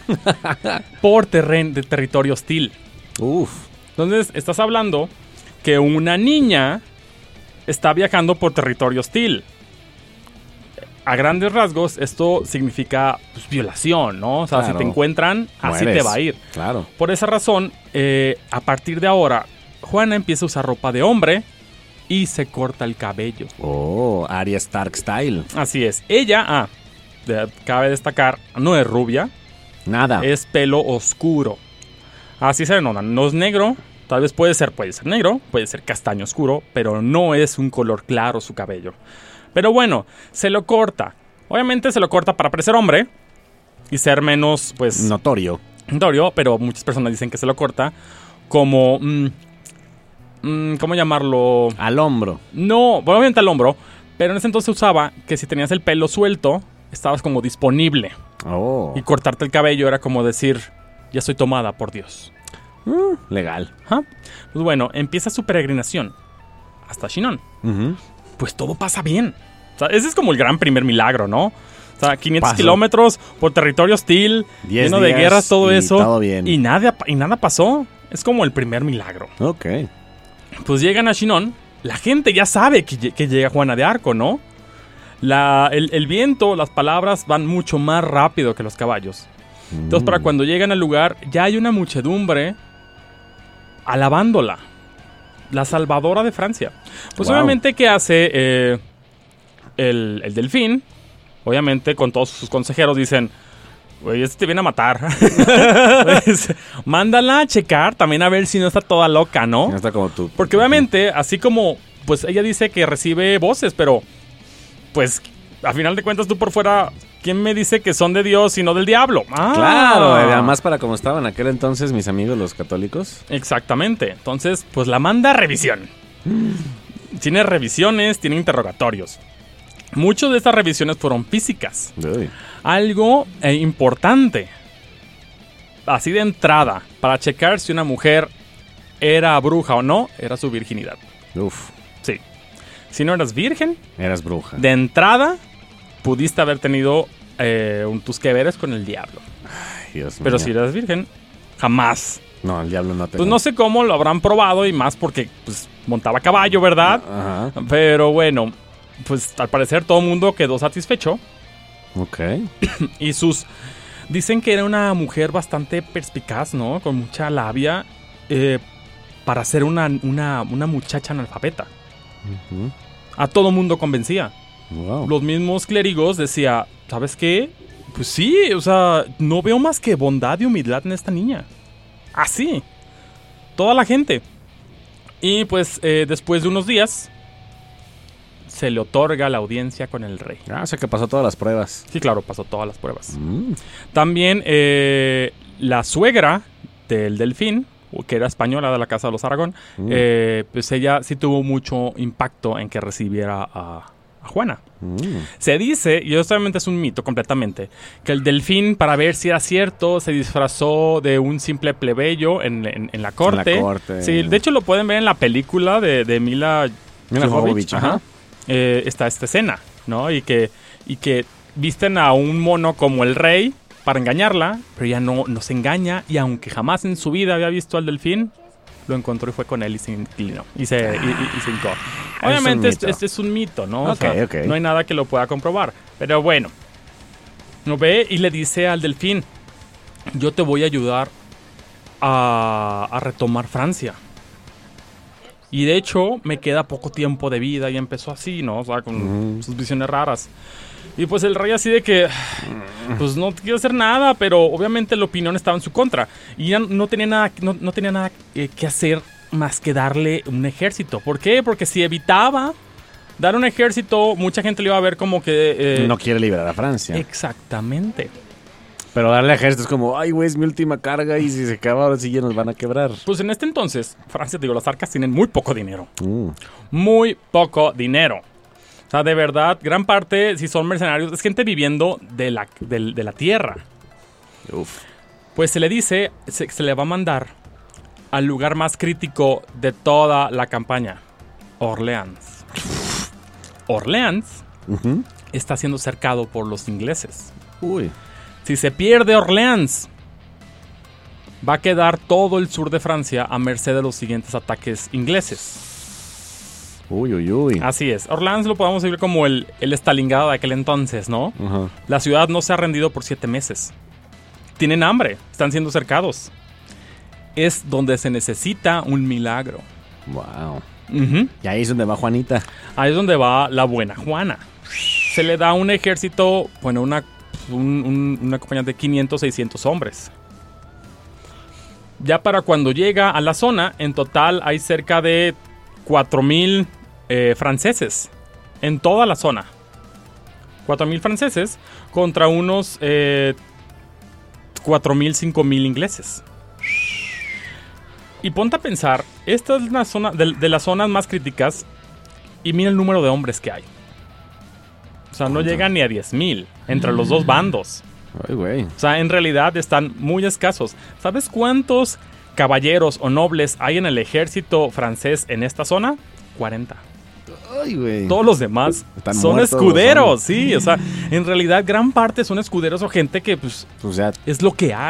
Por territorio hostil. Uf. Entonces, estás hablando que una niña está viajando por territorio hostil. A grandes rasgos, esto significa pues, violación, ¿no? O sea, claro. Si te encuentran, así Mueres. te va a ir. Claro. Por esa razón, a partir de ahora, Juana empieza a usar ropa de hombre y se corta el cabello. Oh, Arya Stark style. Así es. Ella, cabe destacar, no es rubia. Nada. Es pelo oscuro. Así se nota. No es negro. Tal vez puede ser negro, puede ser castaño oscuro, pero no es un color claro su cabello. Pero bueno, se lo corta. Obviamente se lo corta para parecer hombre y ser menos, pues... Notorio, pero muchas personas dicen que se lo corta como... ¿cómo llamarlo? al hombro. No, obviamente al hombro, pero en ese entonces usaba que si tenías el pelo suelto, estabas como disponible. Oh. Y cortarte el cabello era como decir, ya estoy tomada por Dios. Legal. Ajá. Pues bueno, empieza su peregrinación hasta Chinon. Pues todo pasa bien. O sea, ese es como el gran primer milagro, ¿no? O sea, 500 kilómetros por territorio hostil, lleno de guerras, todo eso. Todo bien. Y nada pasó. Es como el primer milagro. Ok. Pues llegan a Chinon, la gente ya sabe que llega Juana de Arco, ¿no? El viento, las palabras van mucho más rápido que los caballos. Entonces, para cuando llegan al lugar, ya hay una muchedumbre alabándola. La salvadora de Francia. Pues obviamente, ¿qué hace el delfín? Obviamente, con todos sus consejeros dicen... Güey, este te viene a matar. Pues, mándala a checar también a ver si no está toda loca, ¿no? No está como tú. Porque obviamente, así como... Pues ella dice que recibe voces, pero... Pues, a final de cuentas, tú por fuera... ¿Quién me dice que son de Dios y no del diablo? Ah. Claro, además para como estaban en aquel entonces mis amigos los católicos. Exactamente. Entonces, pues la manda a revisión. Tiene revisiones, tiene interrogatorios. Muchas de estas revisiones fueron físicas. Uy. Algo importante. Así de entrada, para checar si una mujer era bruja o no, era su virginidad. Uf. Sí. Si no eras virgen, Eras bruja. de entrada, pudiste haber tenido tus que veres con el diablo. Ay, Dios mío. Pero si eras virgen, jamás. No, el diablo no te... Pues no sé cómo lo habrán probado y más porque pues montaba caballo, ¿verdad? Ajá. Pero bueno, pues al parecer todo el mundo quedó satisfecho. Ok. Y dicen que era una mujer bastante perspicaz, ¿no? Con mucha labia para ser una muchacha analfabeta. Ujú. A todo mundo convencía. Wow. Los mismos clérigos decía, ¿sabes qué? Pues sí, o sea, no veo más que bondad y humildad en esta niña. Así. Toda la gente. Y pues después de unos días se le otorga la audiencia con el rey. Ah, o sea que pasó todas las pruebas. Sí, claro, pasó todas las pruebas. Mm. También la suegra del delfín, que era española de la Casa de los Aragón, pues ella sí tuvo mucho impacto en que recibiera a Juana. Se dice, y esto obviamente es un mito completamente, que el delfín, para ver si era cierto, se disfrazó de un simple plebeyo en la corte. En la corte. Sí, de hecho lo pueden ver en la película de Mila Jovovich, ajá. Está esta escena, ¿no? Y que visten a un mono como el rey para engañarla, pero ella no se engaña, y aunque jamás en su vida había visto al delfín, lo encontró y fue con él y se inclinó y se hincó. Obviamente este es un mito, ¿no? Ok, ok. No hay nada que lo pueda comprobar. Pero bueno, lo ve y le dice al delfín, yo te voy a ayudar a retomar Francia. Y de hecho, me queda poco tiempo de vida. Y empezó así, ¿no? O sea, con sus visiones raras. Y pues el rey así de que... Pues no quiero hacer nada, pero obviamente la opinión estaba en su contra. Y ya no tenía nada que hacer más que darle un ejército. ¿Por qué? Porque si evitaba dar un ejército, mucha gente le iba a ver como que... no quiere liberar a Francia. Exactamente. Pero darle ejército es como, ay, güey, es mi última carga y si se acaba ahora sí ya nos van a quebrar. Pues en este entonces, Francia, digo, las arcas tienen muy poco dinero. Muy poco dinero. O sea, de verdad, gran parte, si son mercenarios, es gente viviendo de la tierra. Uf. Pues se le dice, se le va a mandar al lugar más crítico de toda la campaña. Orleans. Orleans está siendo cercado por los ingleses. Uy. Si se pierde Orleans, va a quedar todo el sur de Francia a merced de los siguientes ataques ingleses. Uy, uy, uy. Así es. Orleans lo podemos ver como el Stalingrado de aquel entonces, ¿no? Ajá. La ciudad no se ha rendido por 7 meses. Tienen hambre, están siendo cercados. Es donde se necesita un milagro. Wow. Ujú. Y ahí es donde va Juanita. Ahí es donde va la buena Juana. Se le da un ejército, bueno, una compañía de 500, 600 hombres. Ya para cuando llega a la zona, en total hay cerca de 4,000 franceses en toda la zona. 4,000 franceses contra unos 4,000, 5,000 ingleses. Y ponte a pensar, esta es una zona de las zonas más críticas y mira el número de hombres que hay. O sea, no llegan ni a 10,000 entre los dos bandos. Ay, güey. O sea, en realidad están muy escasos. ¿Sabes cuántos caballeros o nobles hay en el ejército francés en esta zona? 40. Ay, güey. Todos los demás Están son muertos, escuderos, sí. O sea, en realidad gran parte son escuderos o gente que, pues O sea, es lo que hay.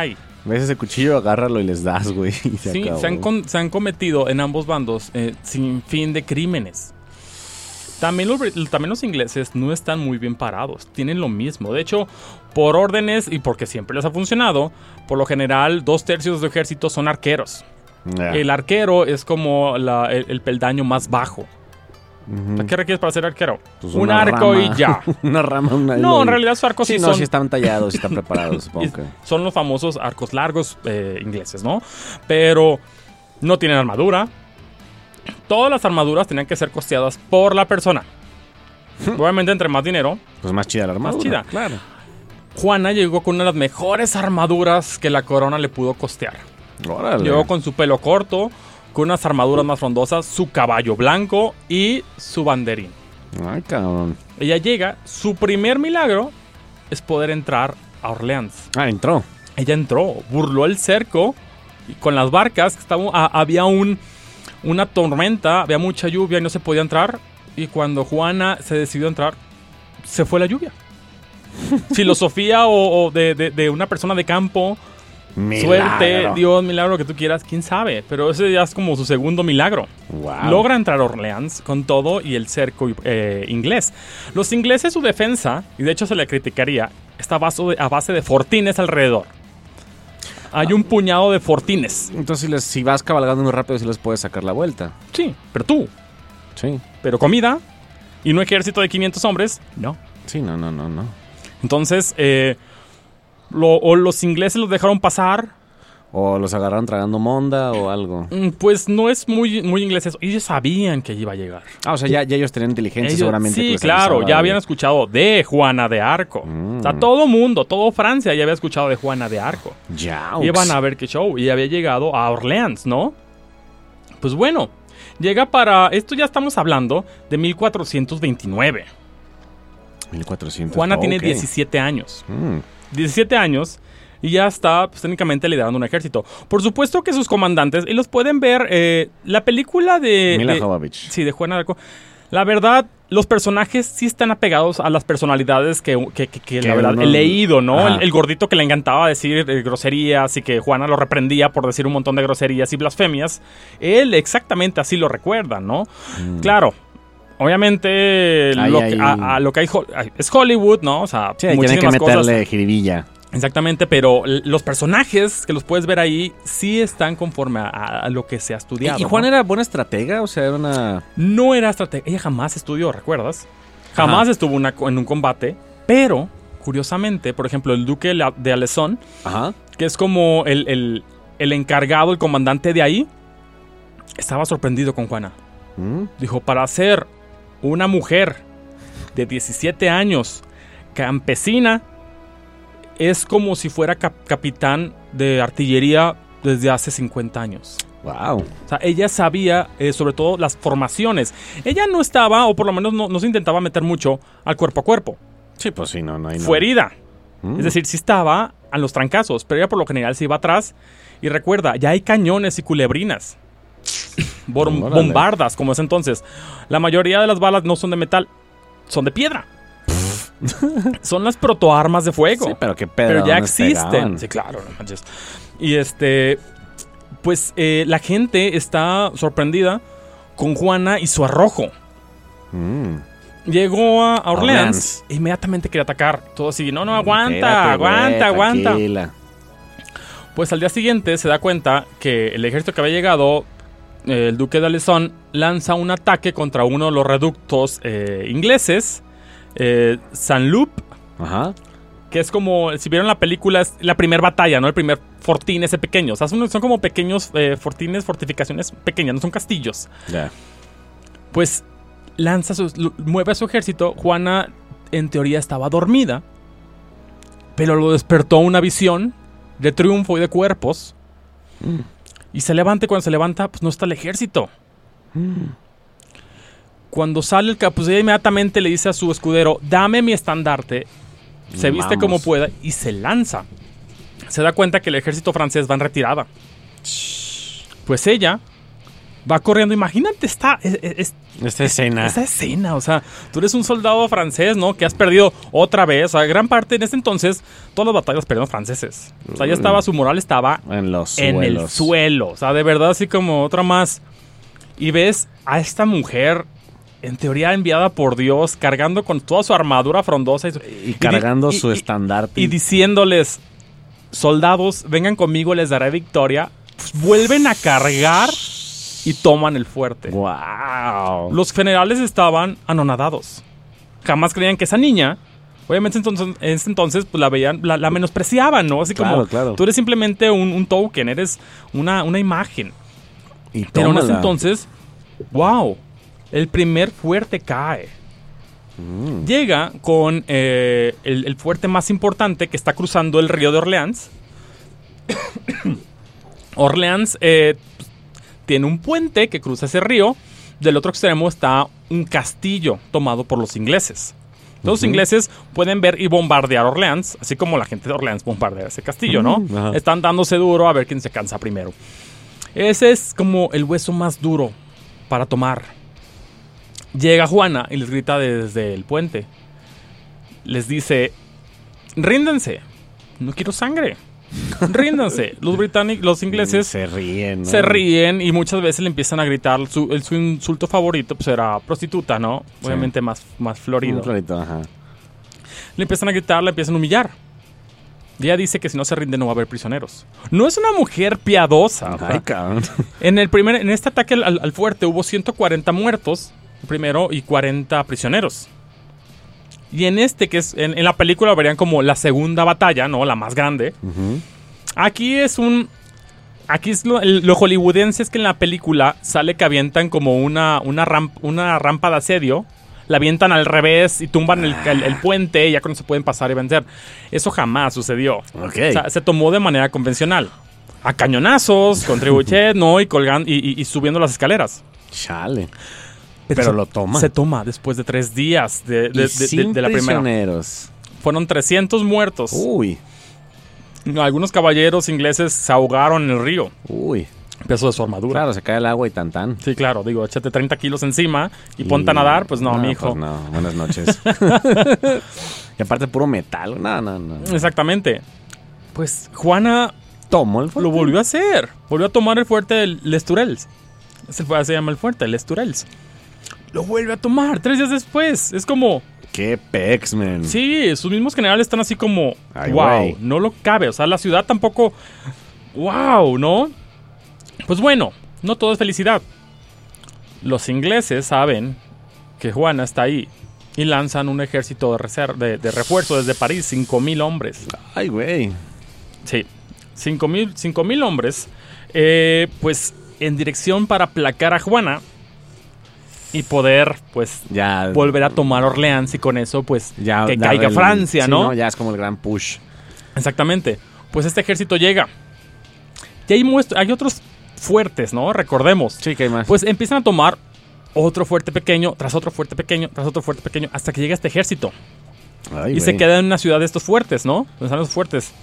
Ves ese cuchillo, agárralo y les das, güey. Y Sí, acabó. se han cometido en ambos bandos sin fin de crímenes. También los ingleses no están muy bien parados, tienen lo mismo. De hecho, por órdenes y porque siempre les ha funcionado, por lo general 2/3 de ejército son arqueros. Ya. El arquero es como el peldaño más bajo. Ujú. ¿Qué requieres para ser arquero? Pues un una arco rama. y ya. Una rama, una... No, en realidad sus arcos Sí, sí no, son... sí están tallados, sí están preparados, supongo que. Son los famosos arcos largos ingleses, ¿no? Pero no tienen armadura. Todas las armaduras tenían que ser costeadas por la persona. Obviamente, entre más dinero. Pues más chida la armadura. Más chida. Claro. Juana llegó con una de las mejores armaduras que la corona le pudo costear. Órale. Llegó con su pelo corto, con unas armaduras más frondosas, su caballo blanco y su banderín. Ay, cabrón. Ella llega, su primer milagro es poder entrar a Orleans. Ah, entró. Ella entró, burló el cerco y con las barcas, que había una tormenta, había mucha lluvia y no se podía entrar. Y cuando Juana se decidió a entrar, se fue la lluvia. Filosofía o de una persona de campo, Milagro. suerte, Dios, milagro, lo que tú quieras, quién sabe. Pero ese ya es como su segundo milagro. Wow. Logra entrar a Orleans con todo y el cerco inglés. Los ingleses, su defensa, y de hecho se le criticaría, está a base de fortines alrededor. Hay un puñado de fortines. Entonces, si vas cabalgando muy rápido, sí les puedes sacar la vuelta. Sí, pero tú. Sí. Pero comida y un ejército de 500 hombres, no. Sí, no. Entonces, o los ingleses los dejaron pasar. O los agarraron tragando monda o algo. Pues no es muy inglés eso. Ellos sabían que iba a llegar. Ah, o sea, ya ellos tenían inteligencia seguramente. que Sí, les claro, avisaba ya de- habían escuchado de Juana de Arco. O sea, todo mundo, todo Francia ya había escuchado de Juana de Arco. Ya. Iban a ver qué show y había llegado a Orleans, ¿no? Pues bueno, llega para... Esto ya estamos hablando de 1429. 1400. Juana tiene Ok. 17 años. Mm. 17 años y ya está pues, técnicamente liderando un ejército. Por supuesto que sus comandantes, y los pueden ver, la película de... Mila de- Jovovich. Sí, de Juana de Arco. La verdad, los personajes sí están apegados a las personalidades que la verdad uno- he leído, ¿no? Ajá. El gordito que le encantaba decir groserías y que Juana lo reprendía por decir un montón de groserías y blasfemias. Él exactamente así lo recuerda, ¿no? Claro. Obviamente, Ahí, lo ahí. que, a lo que hay es Hollywood, ¿no? O sea, Sí, tiene que muchísimas cosas. meterle jiribilla. Exactamente, pero los personajes que los puedes ver ahí sí están conforme a lo que se ha estudiado. ¿Y Juana ¿no? era buena estratega? O sea, era una... No era estratega. Ella jamás estudió, ¿recuerdas? Jamás estuvo en un combate. Pero, curiosamente, por ejemplo, el duque de Alençon, Ajá. que es como el encargado, el comandante de ahí, estaba sorprendido con Juana. Mm. Dijo, para ser una mujer de 17 años, campesina, es como si fuera capitán de artillería desde hace 50 años. Wow. O sea, ella sabía sobre todo las formaciones. Ella no estaba, o por lo menos no se intentaba meter mucho al cuerpo a cuerpo. Sí, pues sí, no hay Fue herida. Mm. Es decir, sí estaba a los trancazos, pero ella por lo general se iba atrás. Y recuerda, ya hay cañones y culebrinas. Órale. Bombardas, como es entonces. La mayoría de las balas no son de metal, son de piedra. Son las protoarmas de fuego. Sí, pero qué pedo. Pero ya ¿dónde existen. pegaban? Sí, claro, no manches. Y pues la gente está sorprendida con Juana y su arrojo. Mm. Llegó a Orleans Orleans. e inmediatamente quería atacar. Todo así, no, aguanta, Espérate, güey, aguanta. tranquila. Pues al día siguiente se da cuenta que el ejército que había llegado, el duque de Alençon, lanza un ataque contra uno de los reductos ingleses, Saint-Loup, Ajá. que es como, si vieron la película, es la primera batalla, ¿no? El primer fortín ese pequeño. O sea, son como pequeños fortines, fortificaciones pequeñas, no son castillos. Ya. Pues mueve a su ejército. Juana, en teoría, estaba dormida, pero lo despertó una visión de triunfo y de cuerpos. Y cuando se levanta, pues no está el ejército. Cuando sale pues ella inmediatamente le dice a su escudero, dame mi estandarte. Se viste como pueda y se lanza. Se da cuenta que el ejército francés va en retirada. Pues ella Va corriendo. Imagínate esta escena. Esta escena, o sea, tú eres un soldado francés, ¿no? Que has perdido otra vez. O sea, gran parte, en ese entonces, todas las batallas perdieron franceses. O sea, ya estaba, su moral estaba en el suelo. O sea, de verdad, así como otra más. Y ves a esta mujer, en teoría enviada por Dios, cargando con toda su armadura frondosa. Y cargando su estandarte. Y diciéndoles, soldados, vengan conmigo, les daré victoria. Pues vuelven a cargar y toman el fuerte. ¡Wow! Los generales estaban anonadados. Jamás creían que esa niña, obviamente en ese entonces pues la veían, la menospreciaban, ¿no? Así como, tú eres simplemente un token, eres una imagen. Pero en ese entonces, ¡wow! El primer fuerte cae. Llega con el fuerte más importante que está cruzando el río de Orleans. Orleans tiene un puente que cruza ese río. Del otro extremo está un castillo tomado por los ingleses. Los ingleses pueden ver y bombardear Orleans, así como la gente de Orleans bombardea ese castillo, ¿no? Están dándose duro a ver quién se cansa primero. Ese es como el hueso más duro para tomar. Llega Juana y les grita desde el puente. Les dice, ríndanse, no quiero sangre. Ríndanse. Los ingleses se ríen, ¿no? Se ríen y muchas veces le empiezan a gritar. Su insulto favorito pues era prostituta, ¿no? Sí. Obviamente más florido. Florito, ajá. Le empiezan a gritar, le empiezan a humillar. Y ella dice que si no se rinde no va a haber prisioneros. No es una mujer piadosa. Ay, cabrón. En este ataque al fuerte hubo 140 muertos primero y 40 prisioneros. Y en que es en la película lo verían como la segunda batalla, ¿no? La más grande. Aquí es lo hollywoodense, es que en la película sale que avientan como una rampa de asedio. La avientan al revés y tumban el puente y ya con eso pueden pasar y vencer. Eso jamás sucedió. Okay. O sea, se tomó de manera convencional. A cañonazos, con trebuchet, ¿no? Y colgando y subiendo las escaleras. Chale. Pero lo toma. Se toma después de 3 días de la primera. Prisioneros. Fueron 300 muertos. Uy. Algunos caballeros ingleses se ahogaron en el río. Uy. Peso de su armadura. Claro, se cae el agua y tan. Sí, claro. Digo, échate 30 kilos encima y ponte a nadar. Pues no, mijo. Pues no, buenas noches. Y aparte puro metal. No. Exactamente. Pues Juana tomó el fuerte. Lo volvió a hacer. Volvió a tomar el fuerte de Les Tourelles. Se llama el fuerte, Les Tourelles. Lo vuelve a tomar 3 días después. Es como... ¡Qué pex, man! Sí, sus mismos generales están así como... Ay, ¡wow! Wey. No lo cabe. O sea, la ciudad tampoco... ¡wow! ¿No? Pues bueno, no todo es felicidad. Los ingleses saben que Juana está ahí y lanzan un ejército de refuerzo desde París. 5,000 hombres. ¡Ay, güey! Sí, 5,000 hombres. Pues en dirección para aplacar a Juana y poder, pues, ya volver a tomar Orleans y con eso, pues, ya que caiga Francia, sí, ¿no? Ya es como el gran push. Exactamente. Pues este ejército llega. Y hay otros fuertes, ¿no? Recordemos. Sí, que hay más. Pues empiezan a tomar otro fuerte pequeño, tras otro fuerte pequeño, tras otro fuerte pequeño, hasta que llega este ejército. Ay, y se queda en una ciudad de estos fuertes, ¿no? Donde están los fuertes.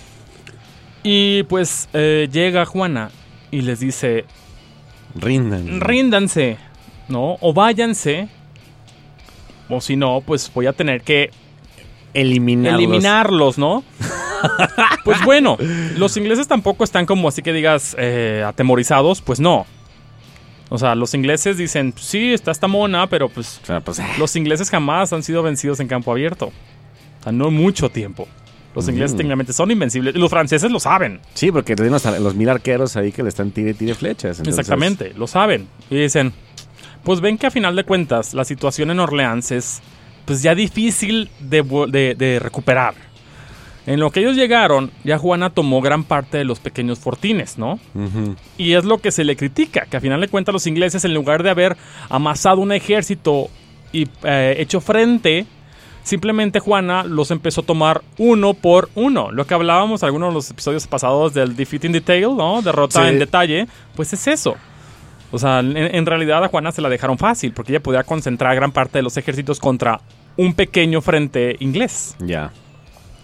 Y pues llega Juana y les dice... Ríndanse, ¿no? O váyanse. O si no, pues voy a tener que... Eliminarlos, ¿no? Pues bueno, los ingleses tampoco están como así que digas atemorizados, pues no. O sea, los ingleses dicen, sí, está esta mona, pero pues, o sea, pues los ingleses jamás han sido vencidos en campo abierto. O sea, no mucho tiempo. Los ingleses técnicamente son invencibles. Y los franceses lo saben. Sí, porque tienen los 1,000 arqueros ahí que le están tire flechas. Entonces... Exactamente, lo saben. Y dicen, pues ven que a final de cuentas la situación en Orleans es pues ya difícil de recuperar. En lo que ellos llegaron, ya Juana tomó gran parte de los pequeños fortines, ¿no? Y es lo que se le critica, que a final de cuentas los ingleses, en lugar de haber amasado un ejército y hecho frente, simplemente Juana los empezó a tomar uno por uno. Lo que hablábamos en algunos de los episodios pasados del Defeat in Detail, ¿no? Derrota en detalle, pues es eso. O sea, en realidad a Juana se la dejaron fácil, porque ella podía concentrar gran parte de los ejércitos contra un pequeño frente inglés. Ya.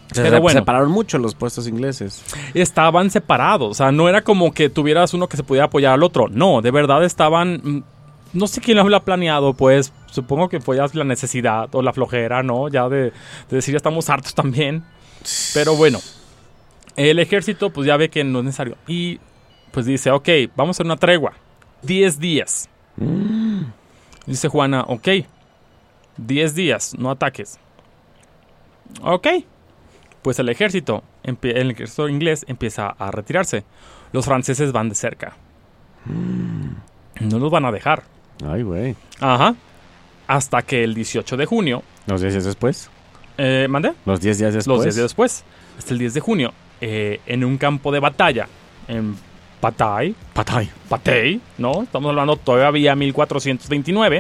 Pero bueno, separaron mucho los puestos ingleses. estaban separados. O sea, no era como que tuvieras uno que se pudiera apoyar al otro. No, de verdad estaban... No sé quién lo ha planeado, pues. Supongo que fue ya la necesidad o la flojera, ¿no? Ya de decir, ya estamos hartos también. Pero bueno, el ejército pues ya ve que no es necesario. Y pues dice, ok, vamos a hacer una tregua. 10 días. Dice Juana, ok, 10 días, no ataques. Ok. Pues el ejército inglés empieza a retirarse. Los franceses van de cerca. No los van a dejar. Ay, güey. Ajá. Hasta que el 18 de junio... ¿Los 10 días después? ¿Mandé? Los 10 días después. Los 10 días después. Hasta el 10 de junio. En un campo de batalla. En Patay, ¿no? Estamos hablando todavía 1429.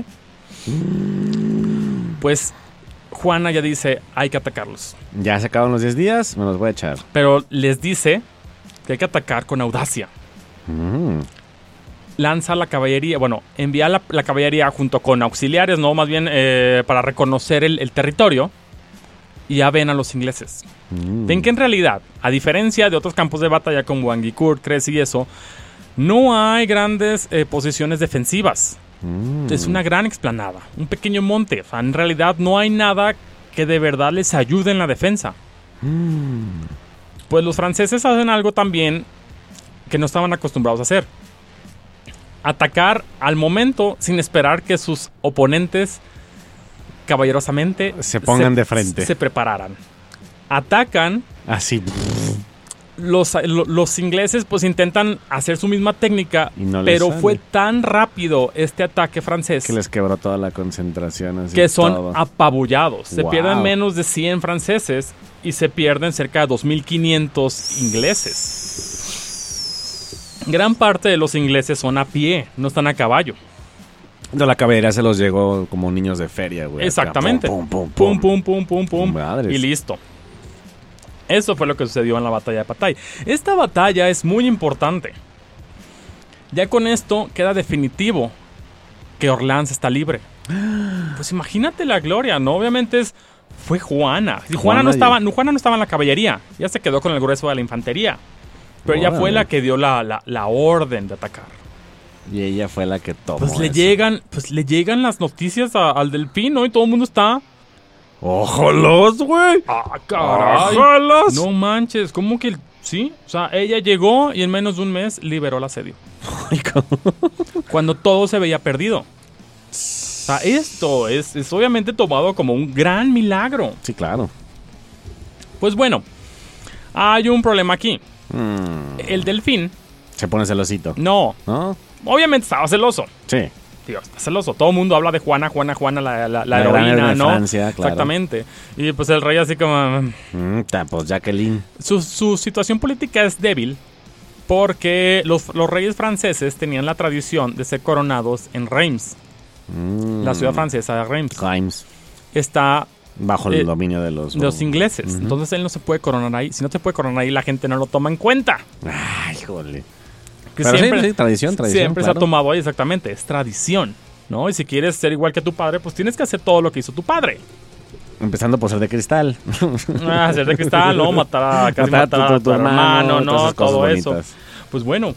Pues Juana ya dice, hay que atacarlos. Ya se acaban los 10 días, me los voy a echar. Pero les dice que hay que atacar con audacia. Lanza la caballería, bueno, envía la caballería junto con auxiliares, ¿no? Más bien para reconocer el territorio. Y ya ven a los ingleses. Ven que en realidad, a diferencia de otros campos de batalla como Agincourt, Crecy y eso, no hay grandes posiciones defensivas. Es una gran explanada, un pequeño monte. O sea, en realidad no hay nada que de verdad les ayude en la defensa. Pues los franceses hacen algo también que no estaban acostumbrados a hacer. Atacar al momento sin esperar que sus oponentes caballerosamente se pongan de frente. Se prepararan. Atacan. Así. Los ingleses pues intentan hacer su misma técnica, no pero fue tan rápido este ataque francés que les quebró toda la concentración. Así que son todo. apabullados. Se pierden menos de 100 franceses y se pierden cerca de 2.500 ingleses. Gran parte de los ingleses son a pie, no están a caballo. La caballería se los llegó como niños de feria, güey. Exactamente. Acá, pum. Madres. Y listo. Eso fue lo que sucedió en la batalla de Patay. Esta batalla es muy importante. Ya con esto queda definitivo que Orleans está libre. Pues imagínate la gloria, ¿no? Obviamente fue Juana. Juana no estaba en la caballería. Ya se quedó con el grueso de la infantería. Pero ella fue la que dio la orden de atacar. Y ella fue la que tomó. Pues le llegan las noticias al Delfín, ¿no? Y todo el mundo está... ¡Ojolos, güey! ¡Ah, caray! ¡Ojolos! No manches, ¿cómo que...? Sí, o sea, ella llegó y en menos de un mes liberó el asedio. Cuando todo se veía perdido. O sea, esto es obviamente tomado como un gran milagro. Sí, claro. Pues bueno, hay un problema aquí. El Delfín... Se pone celosito. No. Obviamente estaba celoso. Sí. Tío, está celoso. Todo el mundo habla de Juana, la heroína, ¿no? Francia, claro. Exactamente. Y pues el rey así como... pues Jacqueline. Su situación política es débil porque los reyes franceses tenían la tradición de ser coronados en Reims. La ciudad francesa de Reims. Está... Bajo el dominio de los ingleses. Entonces él no se puede coronar ahí. Si no se puede coronar ahí, la gente no lo toma en cuenta. Ay, jole. Pero siempre, tradición. Siempre claro. se ha tomado ahí, exactamente. Es tradición, ¿no? Y si quieres ser igual que tu padre, pues tienes que hacer todo lo que hizo tu padre. Empezando por ser de cristal. Ser de cristal, ¿no? Matar a tu hermano, ¿no? Todo eso. Pues bueno.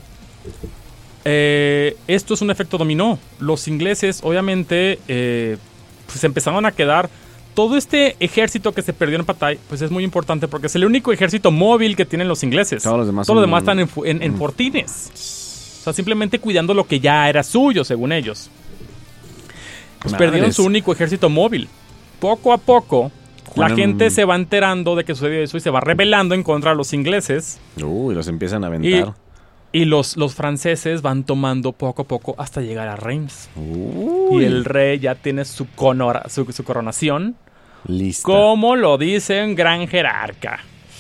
Esto es un efecto dominó. Los ingleses, obviamente, pues empezaron a quedar... Todo este ejército que se perdió en Patay, pues es muy importante porque es el único ejército móvil que tienen los ingleses. Todos los demás están en fortines. O sea, simplemente cuidando lo que ya era suyo, según ellos. Pues perdieron su único ejército móvil. Poco a poco, la gente se va enterando de que sucedió eso y se va rebelando en contra de los ingleses. Y los empiezan a aventar. Y los franceses van tomando poco a poco hasta llegar a Reims. Y el rey ya tiene su coronación. Lista. Como lo dice un gran jerarca.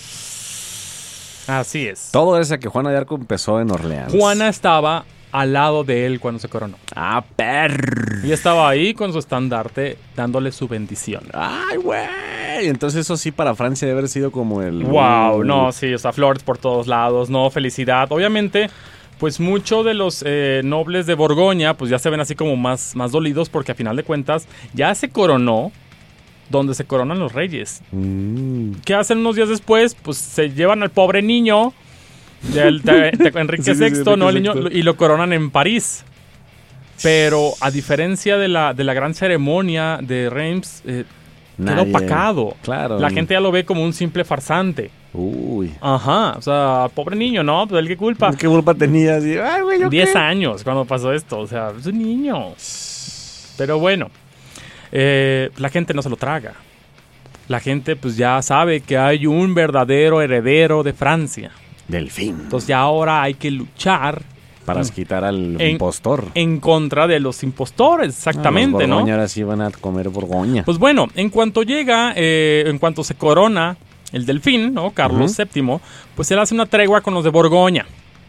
Así es. Todo eso que Juana de Arco empezó en Orleans. Juana estaba al lado de él cuando se coronó. ¡Ah, perro! Y estaba ahí con su estandarte dándole su bendición. ¡Ay, güey! Entonces eso sí para Francia debe haber sido como el... ¡Wow! No, sí, o sea, flores por todos lados, no, felicidad. Obviamente, pues muchos de los nobles de Borgoña, pues ya se ven así como más dolidos porque a final de cuentas ya se coronó donde se coronan los reyes. ¿Qué hacen unos días después? Pues se llevan al pobre niño de Enrique VI, ¿no? El niño, y lo coronan en París. Pero a diferencia de la gran ceremonia de Reims, quedó opacado. Claro. La gente ya lo ve como un simple farsante. Uy. Ajá, o sea, pobre niño, ¿no? Pues él, ¿qué culpa? ¿Qué culpa tenía? Así, ay, güey, 10 años cuando pasó esto, o sea, es un niño. Pero bueno, la gente no se lo traga. La gente pues ya sabe que hay un verdadero heredero de Francia. Delfín. Entonces ya ahora hay que luchar para quitar al impostor. En contra de los impostores, exactamente, los Borgoña, ¿no? Ahora sí van a comer Borgoña. Pues bueno, en cuanto llega, en cuanto se corona el Delfín, ¿no? Carlos VII, pues él hace una tregua con los de Borgoña.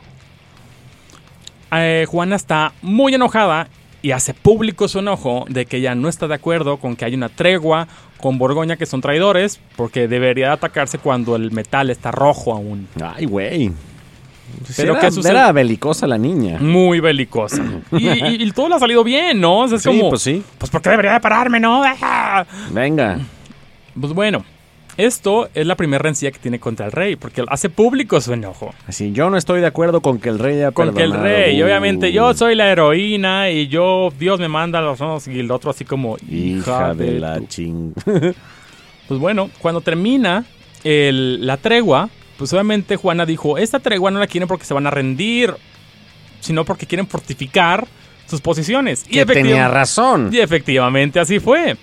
Juana está muy enojada y hace público su enojo de que ella no está de acuerdo con que haya una tregua con Borgoña, que son traidores, porque debería atacarse cuando el metal está rojo aún. Ay, güey. Pero ¿qué sucede? Era belicosa la niña. Muy belicosa. y todo le ha salido bien, ¿no? O sea, es como, pues sí. Pues ¿por qué debería de pararme, no? Venga. Pues bueno, esto es la primera rencilla que tiene contra el rey, porque hace público su enojo. Así, yo no estoy de acuerdo con que el rey haya Con perdonado. que el rey, obviamente, yo soy la heroína y Dios me manda a los unos y el otro así como... Hija de la ching... Pues bueno, cuando termina la tregua, pues obviamente Juana dijo, esta tregua no la quieren porque se van a rendir, sino porque quieren fortificar sus posiciones. Que tenía razón. Y efectivamente así fue.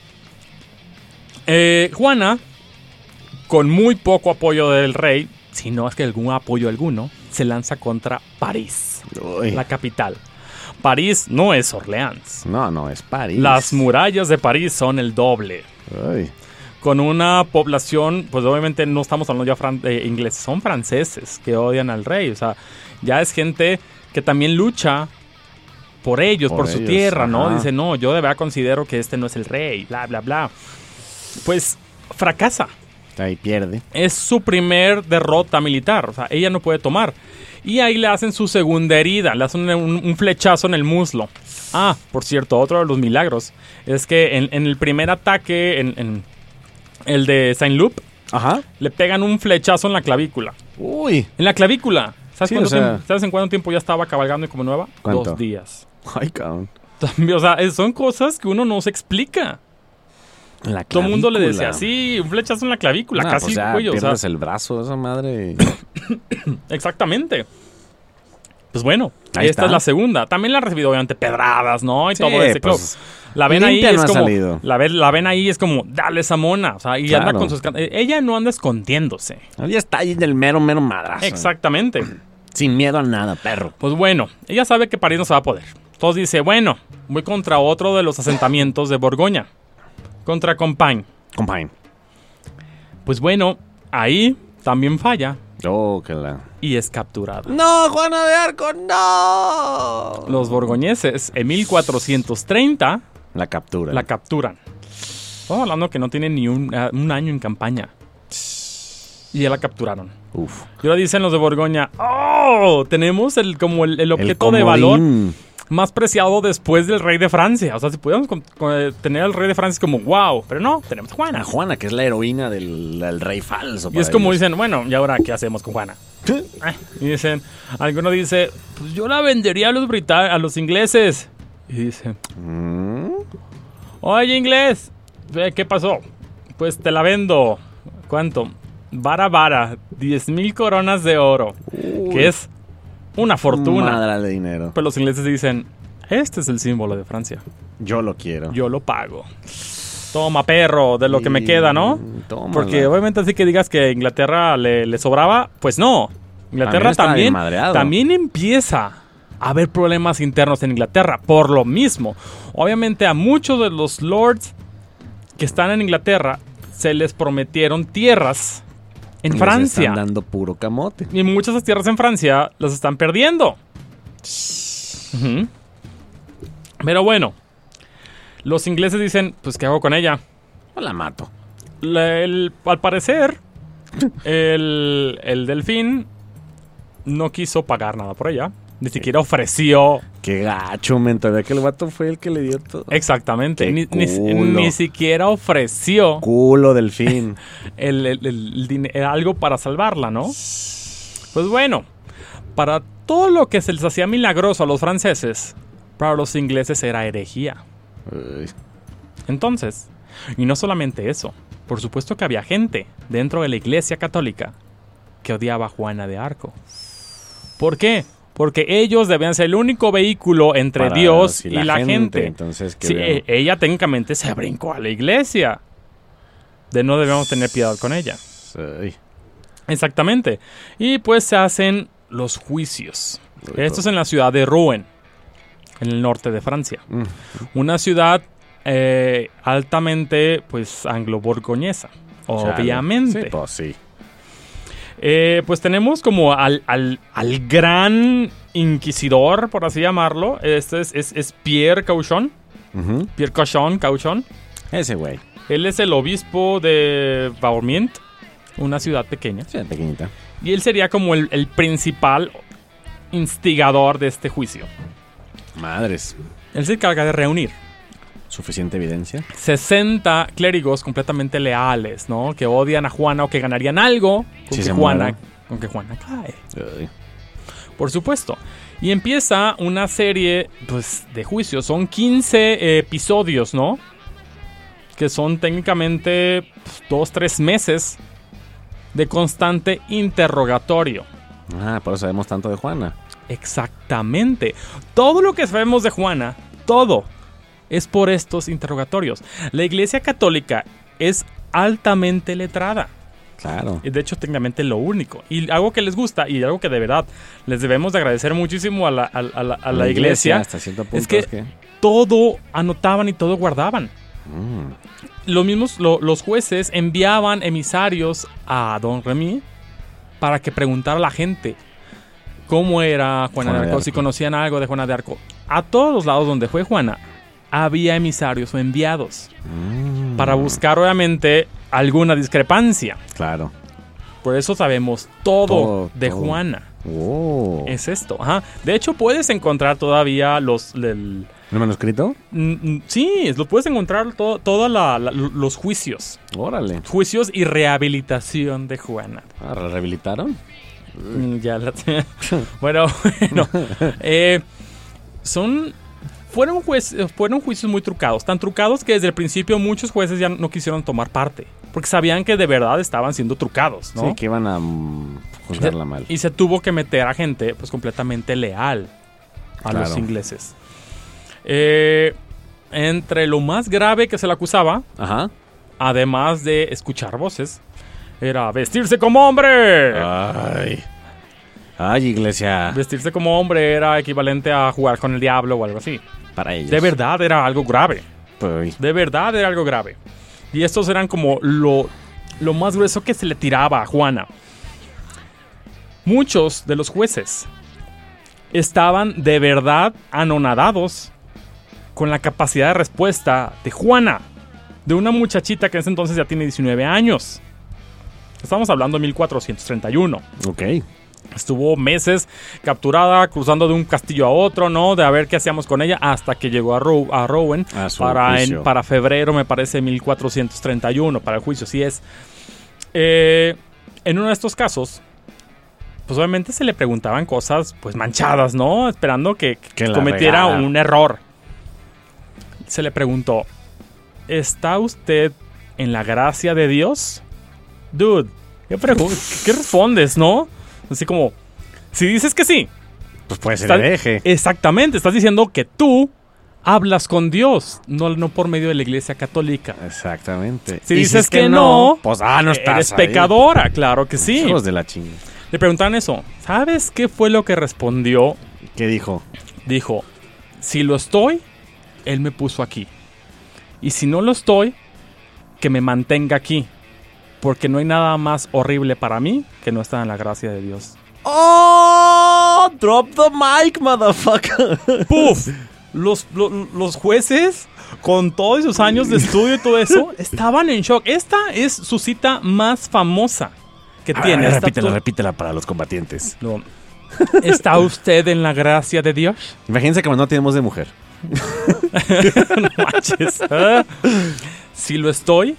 Juana, con muy poco apoyo del rey, si no es que algún apoyo alguno, se lanza contra París, la capital. París no es Orleans. No, es París. Las murallas de París son el doble. Ay. Con una población, pues obviamente no estamos hablando ya ingleses, son franceses que odian al rey. O sea, ya es gente que también lucha por ellos, por su tierra, ¿no? Ajá. Dice, no, yo de verdad considero que este no es el rey, bla, bla, bla. Pues fracasa. Ahí pierde. Es su primer derrota militar, o sea, ella no puede tomar. Y ahí le hacen su segunda herida, le hacen un flechazo en el muslo. Ah, por cierto, otro de los milagros es que en el primer ataque, en el de Saint-Loup, ajá, le pegan un flechazo en la clavícula. Uy. En la clavícula. ¿Sabes, Sí, ¿Sabes en cuánto tiempo ya estaba cabalgando y como nueva? ¿Cuánto? 2 días. Ay, cabrón. O sea, son cosas que uno no se explica. Todo el mundo le decía, sí, un flechazo en la clavícula, casi pues ya cuello. pierdes o sea, el brazo, esa madre. Exactamente. Pues bueno, Ahí esta está. es la segunda. También la ha recibido obviamente pedradas, ¿no? Y Sí, todo ese pues, club. La ven ahí limpia es no ha como salido. la ven ahí es como dale esa mona, o sea, y Claro. anda con sus ella no anda escondiéndose. Ella está ahí del mero madrazo. Exactamente. Sin miedo a nada, perro. Pues bueno, ella sabe que París no se va a poder. Entonces dice, bueno, voy contra otro de los asentamientos de Borgoña. Contra Compiègne. Compañero. Pues bueno, ahí también falla Oh, que la... y es capturada. ¡No, Juana de Arco, no! Los borgoñeses en 1430 La captura. la capturan. Estamos hablando que no tiene ni un año en campaña. Y ya la capturaron. Uf. Y ahora dicen los de Borgoña, ¡oh! Tenemos el objeto de comodín. valor más preciado después del rey de Francia. O sea, si pudiéramos tener al rey de Francia es como, wow. Pero no, tenemos a Juana. A Juana, que es la heroína del rey falso. Y es como dicen, bueno, ¿y ahora qué hacemos con Juana? Y dicen, alguno dice, pues yo la vendería a los ingleses. Y dice, oye, inglés, ¿qué pasó? Pues te la vendo. ¿Cuánto? Vara, 10,000 coronas de oro. Que es una fortuna. Madre de dinero. Pero los ingleses dicen, este es el símbolo de Francia. Yo lo quiero. Yo lo pago. Toma, perro, de lo que me queda, ¿no? Tómala. Porque obviamente así que digas que Inglaterra le sobraba, pues no. Inglaterra estaba bien también madreado. empieza a haber problemas internos en Inglaterra. Por lo mismo, obviamente a muchos de los lords que están en Inglaterra se les prometieron tierras en Les Francia. están dando puro camote. Y muchas de esas tierras en Francia las están perdiendo. Ujú. Pero bueno, los ingleses dicen, pues ¿qué hago con ella? No la mato. Al parecer, el delfín no quiso pagar nada por ella. Ni siquiera ofreció. Qué gacho, men. Todavía que el vato fue el que le dio todo. Exactamente. Qué Ni siquiera ofreció culo, Delfín. algo para salvarla, ¿no? Pues bueno, para todo lo que se les hacía milagroso a los franceses, para los ingleses era herejía. Uy. Entonces, y no solamente eso, por supuesto que había gente dentro de la Iglesia Católica que odiaba a Juana de Arco. ¿Por qué? Porque ellos debían ser el único vehículo entre Para Dios y la gente. Entonces, Sí, ella técnicamente se brincó a la iglesia. No debemos tener piedad con ella. Uy. Exactamente. Y pues se hacen los juicios. Esto es en la ciudad de Rouen, en el norte de Francia. Una ciudad altamente, pues, anglo-borgoñesa. Obviamente. Sí, pues sí. Pues tenemos como al gran inquisidor, por así llamarlo. Este es Pierre Cauchon. Pierre Cauchon. Ese güey. Él es el obispo de Baurmont, una ciudad pequeña. Sí, pequeñita. Y él sería como el principal instigador de este juicio. Madres. Él se encarga de reunir ¿Suficiente evidencia? 60 clérigos completamente leales, ¿no? Que odian a Juana o que ganarían algo con que Juana cae. Uy. Por supuesto. Y empieza una serie, pues, de juicios. Son 15 episodios, ¿no? Que son técnicamente 2-3 meses de constante interrogatorio. Ah, por eso sabemos tanto de Juana. Exactamente. Todo lo que sabemos de Juana, todo, es por estos interrogatorios. La Iglesia Católica es altamente letrada. Claro. De hecho, técnicamente lo único. Y algo que les gusta y algo que de verdad les debemos de agradecer muchísimo a la iglesia hasta cierto punto es que todo anotaban y todo guardaban. Los jueces enviaban emisarios a Don Remy para que preguntara a la gente cómo era Juana de Arco, si conocían algo de Juana de Arco. A todos los lados donde fue Juana había emisarios o enviados para buscar obviamente alguna discrepancia. Claro. Por eso sabemos todo de Juana. Oh. Es esto. Ajá. De hecho, puedes encontrar todavía ¿el manuscrito? Sí, lo puedes encontrar todos los juicios. Órale. Juicios y rehabilitación de Juana. Ah, ¿la rehabilitaron? Bueno. Fueron juicios muy trucados. Tan trucados que desde el principio muchos jueces ya no quisieron tomar parte. Porque sabían que de verdad estaban siendo trucados, ¿no? Sí, que iban a juzgarla mal. Y se tuvo que meter a gente pues completamente leal a los ingleses. Entre lo más grave que se le acusaba, además de escuchar voces, era vestirse como hombre. Ay, iglesia. Vestirse como hombre era equivalente a jugar con el diablo o algo así. Para ellos. De verdad era algo grave. Pues. De verdad era algo grave. Y estos eran como lo más grueso que se le tiraba a Juana. Muchos de los jueces estaban de verdad anonadados con la capacidad de respuesta de Juana, de una muchachita que en ese entonces ya tiene 19 años. Estamos hablando de 1431. Ok. Estuvo meses capturada, cruzando de un castillo a otro, ¿no? De a ver qué hacíamos con ella, hasta que llegó a Rouen para febrero, me parece, 1431, para el juicio. Sí es. En uno de estos casos, pues obviamente se le preguntaban cosas, pues manchadas, ¿no? Esperando que cometiera un error. Se le preguntó, ¿está usted en la gracia de Dios? Dude, ¿qué respondes, no? Así como, si dices que sí, pues puede ser hereje. Exactamente, estás diciendo que tú hablas con Dios, no por medio de la Iglesia Católica. Exactamente. Si dices que no, pues no estás eres ahí. Pecadora, claro que sí. Hijos de la chinga. Le preguntaban eso. ¿Sabes qué fue lo que respondió? ¿Qué dijo? Dijo, si lo estoy, Él me puso aquí. Y si no lo estoy, que me mantenga aquí. Porque no hay nada más horrible para mí que no estar en la gracia de Dios. ¡Oh! ¡Drop the mic, motherfucker! ¡Puf! Los jueces, con todos sus años de estudio y todo eso, estaban en shock. Esta es su cita más famosa que tiene. Repítela para los combatientes. No. ¿Está usted en la gracia de Dios? Imagínense que no tenemos de mujer. No manches. Si lo estoy,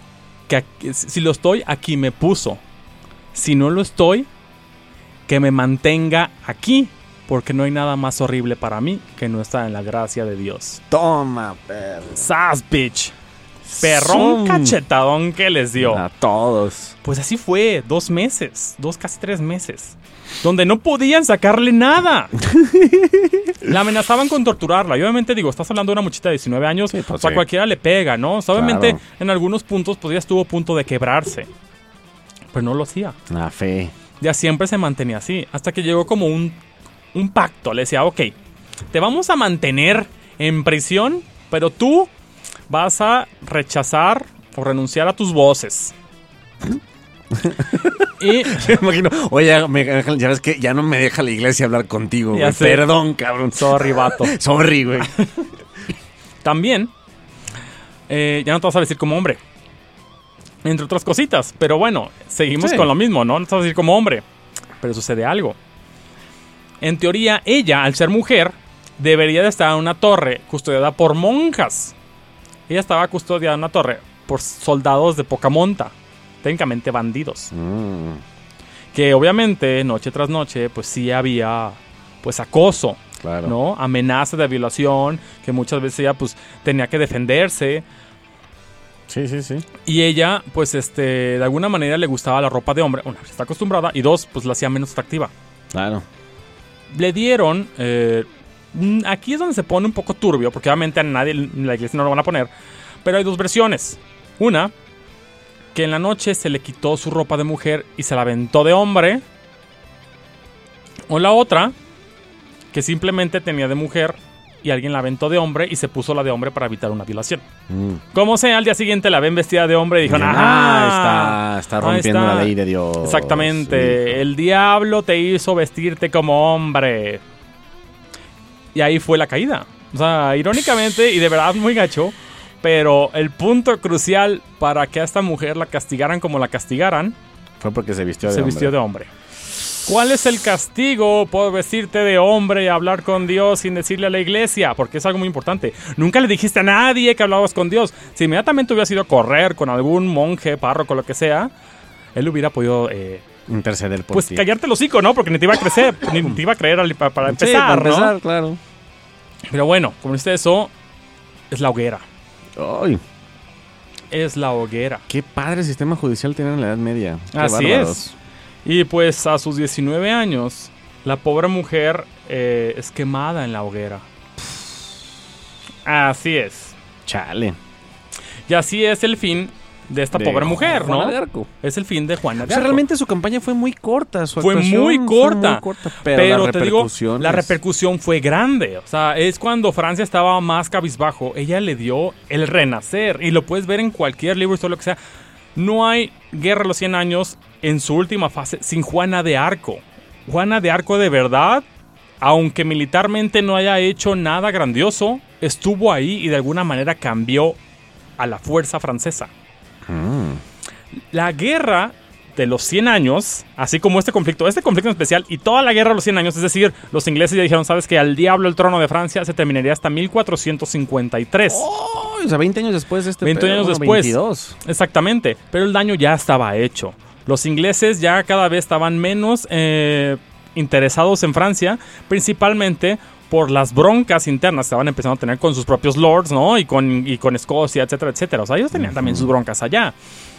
aquí me puso. Si no lo estoy, que me mantenga aquí, porque no hay nada más horrible para mí que no estar en la gracia de Dios. Toma, perro. ¡Sas, bitch! Perrón cachetadón que les dio. A todos. Pues así fue, 2 meses, casi 3 meses, donde no podían sacarle nada. La amenazaban con torturarla. Y obviamente, digo, estás hablando de una muchita de 19 años, sí, pues o sea, sí. cualquiera le pega, ¿no? O sea, obviamente, Claro. en algunos puntos, pues ya estuvo a punto de quebrarse. Pero no lo hacía. La fe. Ya siempre se mantenía así, hasta que llegó como un pacto. Le decía, ok, te vamos a mantener en prisión, pero tú vas a rechazar o renunciar a tus voces. Y Me imagino, oye, ya ves que ya no me deja la iglesia hablar contigo, Ya güey. sé. Perdón, cabrón. sorry, vato. Sorry, güey. También, ya no te vas a vestir como hombre. Entre otras cositas. Pero bueno, seguimos Sí. con lo mismo, ¿no? No te vas a vestir como hombre. Pero sucede algo. En teoría, ella, al ser mujer, debería de estar en una torre custodiada por monjas. Ella estaba custodiada en una torre por soldados de poca monta. Técnicamente bandidos. Que obviamente, noche tras noche, pues sí había pues acoso. Claro. ¿No? Amenaza de violación, que muchas veces ella pues tenía que defenderse. Sí, sí, sí. Y ella, pues de alguna manera le gustaba la ropa de hombre. Una, está acostumbrada. Y dos, pues la hacía menos atractiva. Claro. Le dieron... aquí es donde se pone un poco turbio, porque obviamente a nadie en la iglesia no lo van a poner. Pero hay 2 versiones. Una, que en la noche se le quitó su ropa de mujer y se la aventó de hombre. O la otra, que simplemente tenía de mujer y alguien la aventó de hombre y se puso la de hombre para evitar una violación. Como sea, al día siguiente la ven vestida de hombre y dijeron, Está rompiendo ahí está. la ley de Dios. Exactamente. Hijo. El diablo te hizo vestirte como hombre. Y ahí fue la caída. O sea, irónicamente y de verdad muy gacho. Pero el punto crucial para que a esta mujer la castigaran como la castigaran, Fue porque se vistió de se hombre. vistió de hombre. ¿Cuál es el castigo por vestirte de hombre y hablar con Dios sin decirle a la iglesia? Porque es algo muy importante. Nunca le dijiste a nadie que hablabas con Dios. Si inmediatamente hubieras ido a correr con algún monje, párroco, lo que sea, él hubiera podido... Interceder por pues ti. callarte el hocico, ¿no? Porque ni te iba a crecer, ni te iba a creer para empezar, Sí, para empezar, ¿no? claro. Pero bueno, como viste eso, es la hoguera. Ay, Es la hoguera. qué padre sistema judicial tener en la Edad Media. Qué Así bárbaros. es. Y pues a sus 19 años, la pobre mujer es quemada en la hoguera. Así es. Chale. Y así es el fin de esta pobre mujer, ¿no? Juana de Arco. Es el fin de Juana O de sea, Arco. realmente su campaña fue muy corta. Su Fue actuación muy corta. pero te digo, la repercusión fue grande. O sea, es cuando Francia estaba más cabizbajo. Ella le dio el renacer. Y lo puedes ver en cualquier libro, historia, lo que sea. No hay Guerra de los 100 años en su última fase sin Juana de Arco. Juana de Arco de verdad, aunque militarmente no haya hecho nada grandioso, estuvo ahí y de alguna manera cambió a la fuerza francesa. La guerra de los 100 años, así como este conflicto en especial y toda la guerra de los 100 años, es decir, los ingleses ya dijeron, sabes que al diablo el trono de Francia, se terminaría hasta 1453. Oh, o sea, 20 años después de este 20 pedo, años bueno, después. 22. Exactamente, pero el daño ya estaba hecho. Los ingleses ya cada vez estaban menos interesados en Francia, principalmente por las broncas internas que estaban empezando a tener con sus propios lords, ¿no? Y con Escocia, etcétera, etcétera. O sea, ellos tenían también sus broncas allá.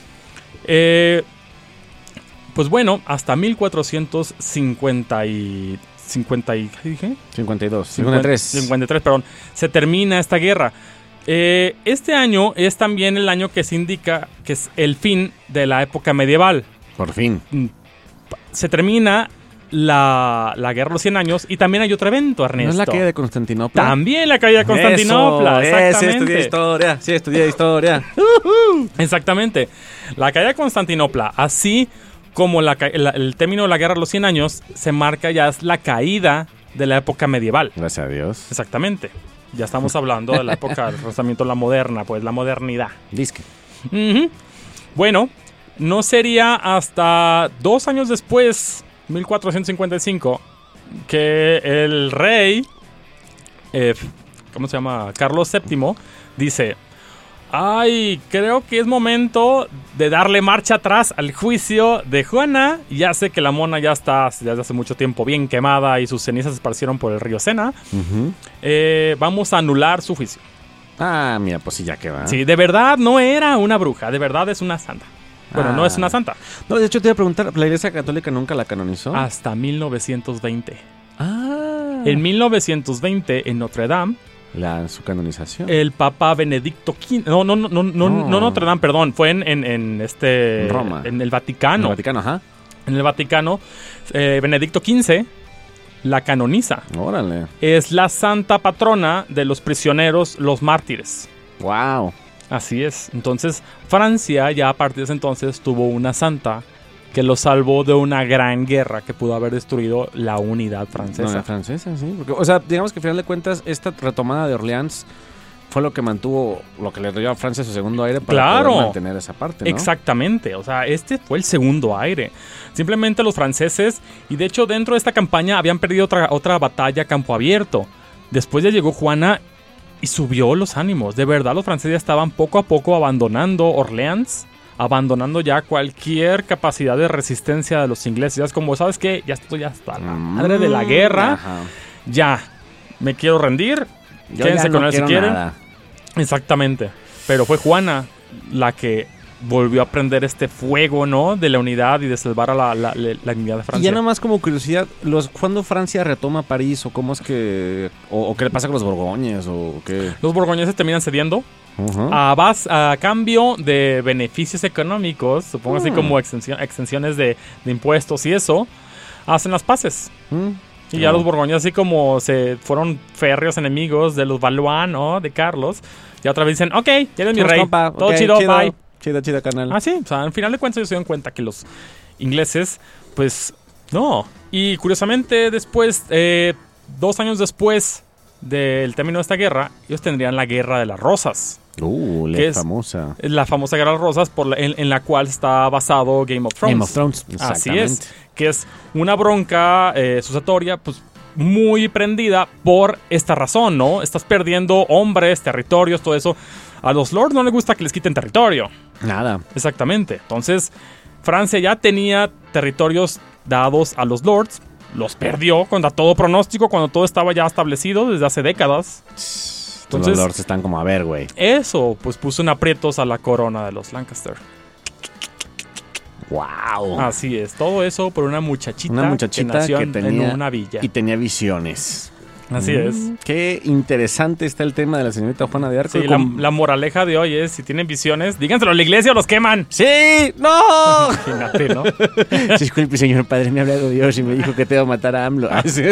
Pues bueno, hasta 1450 y... ¿qué dije? 52. 53. 53, perdón. Se termina esta guerra. Este año es también el año que se indica que es el fin de la época medieval. Por fin. Se termina la guerra de los 100 años y también hay otro evento, Ernesto. ¿No es la caída de Constantinopla? También la caída de Constantinopla. Eso, Exactamente. estudié historia. Sí, estudié historia. Exactamente. La caída de Constantinopla, así como el término de la guerra de los 100 años, se marca ya es la caída de la época medieval. Gracias a Dios. Exactamente. Ya estamos hablando de la época del Renacimiento, la moderna, pues la modernidad. Disque. Ujú. Bueno, no sería hasta 2 años después, 1455, que el rey, ¿cómo se llama? Carlos VII, dice: ay, creo que es momento de darle marcha atrás al juicio de Juana. Ya sé que la mona ya está desde hace mucho tiempo bien quemada y sus cenizas se esparcieron por el río Sena. Vamos a anular su juicio. Ah, mira, pues sí, ya que va. Sí, de verdad no era una bruja, de verdad es una santa. Bueno, no es una santa. No, de hecho te iba a preguntar, ¿la Iglesia Católica nunca la canonizó? Hasta 1920. Ah. En 1920, en Notre Dame, Su canonización. el Papa Benedicto XV... No Notre Dame, perdón. Fue en Roma. En el Vaticano. En el Vaticano, ajá. En el Vaticano, Benedicto XV la canoniza. Órale. Es la santa patrona de los prisioneros, los mártires. Wow. Así es. Entonces, Francia ya a partir de ese entonces tuvo una santa que lo salvó de una gran guerra que pudo haber destruido la unidad francesa. No, la francesa, sí. Porque, o sea, digamos que al final de cuentas, esta retomada de Orleans fue lo que mantuvo, lo que le dio a Francia su segundo aire para poder mantener esa parte, ¿no? Exactamente. O sea, este fue el segundo aire. Simplemente los franceses, y de hecho dentro de esta campaña habían perdido otra batalla a campo abierto. Después ya llegó Juana y subió los ánimos. De verdad, los franceses estaban poco a poco abandonando Orleans, abandonando ya cualquier capacidad de resistencia de los ingleses. Ya es como, ¿sabes qué? Ya estoy hasta la madre de la guerra. Ajá. Ya, me quiero rendir. Yo Quédense ya con no él si quiero quieren. nada. Exactamente. Pero fue Juana la que volvió a prender este fuego, ¿no? De la unidad y de salvar a la unidad de Francia. Y ya nada más como curiosidad, ¿cuándo Francia retoma París? ¿O cómo es que...? ¿O qué le pasa con los borgoñes? ¿O qué? Los borgoñeses terminan cediendo Uh-huh. a cambio de beneficios económicos, supongo así como exenciones de impuestos y eso, hacen las paces. Y ya los borgoñeses, así como se fueron férreos enemigos de los Valois, ¿no? De Carlos, ya otra vez dicen, ok, ya eres mi rey, compa, todo okay, chido, bye. Chido, carnal. Ah, sí, o sea, al final de cuentas ellos se dieron cuenta que los ingleses, pues, no. Y curiosamente después, 2 años después del término de esta guerra, ellos tendrían la Guerra de las Rosas. La famosa. La famosa Guerra de las Rosas en la cual está basado Game of Thrones. Game of Thrones, Así exactamente. es, que es una bronca sucesatoria, pues, muy prendida por esta razón, ¿no? Estás perdiendo hombres, territorios, todo eso. A los lords no les gusta que les quiten territorio. Nada. Exactamente. Entonces, Francia ya tenía territorios dados a los lords. Los perdió contra todo pronóstico, cuando todo estaba ya establecido desde hace décadas. Entonces, los lords están como a ver, güey. Eso, pues puso en aprietos a la corona de los Lancaster. ¡Wow! Así es, todo eso por una muchachita que nació tenía en una villa. Y tenía visiones. Así es. Qué interesante está el tema de la señorita Juana de Arco. Sí, la moraleja de hoy es, si tienen visiones, díganselo a la iglesia o los queman. ¡Sí! ¡No! Imagínate, ¿no? Disculpe, señor padre, me ha hablado Dios y me dijo que te va a matar a AMLO.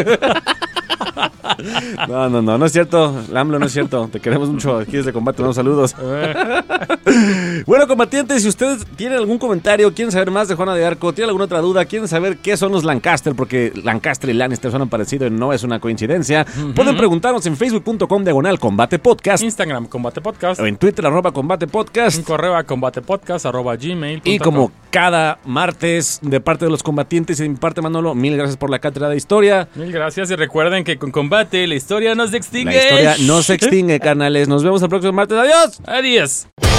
No es cierto. AMLO no es cierto. Te queremos mucho. Aquí desde Combate, unos saludos. Bueno, combatientes, si ustedes tienen algún comentario, quieren saber más de Juana de Arco, tienen alguna otra duda, quieren saber qué son los Lancaster, porque Lancaster y Lannister son parecidos y no es una coincidencia, pueden preguntarnos en facebook.com/Combate Podcast, Instagram Combate Podcast, o en Twitter @Combate Podcast, un correo a combatepodcast@gmail.com. Y como cada martes, de parte de los combatientes y de mi parte, Manolo, mil gracias por la cátedra de historia. Mil gracias, y recuerden que con Combate la historia no se extingue. La historia no se extingue, carnales. Nos vemos el próximo martes. ¡Adiós! Adiós.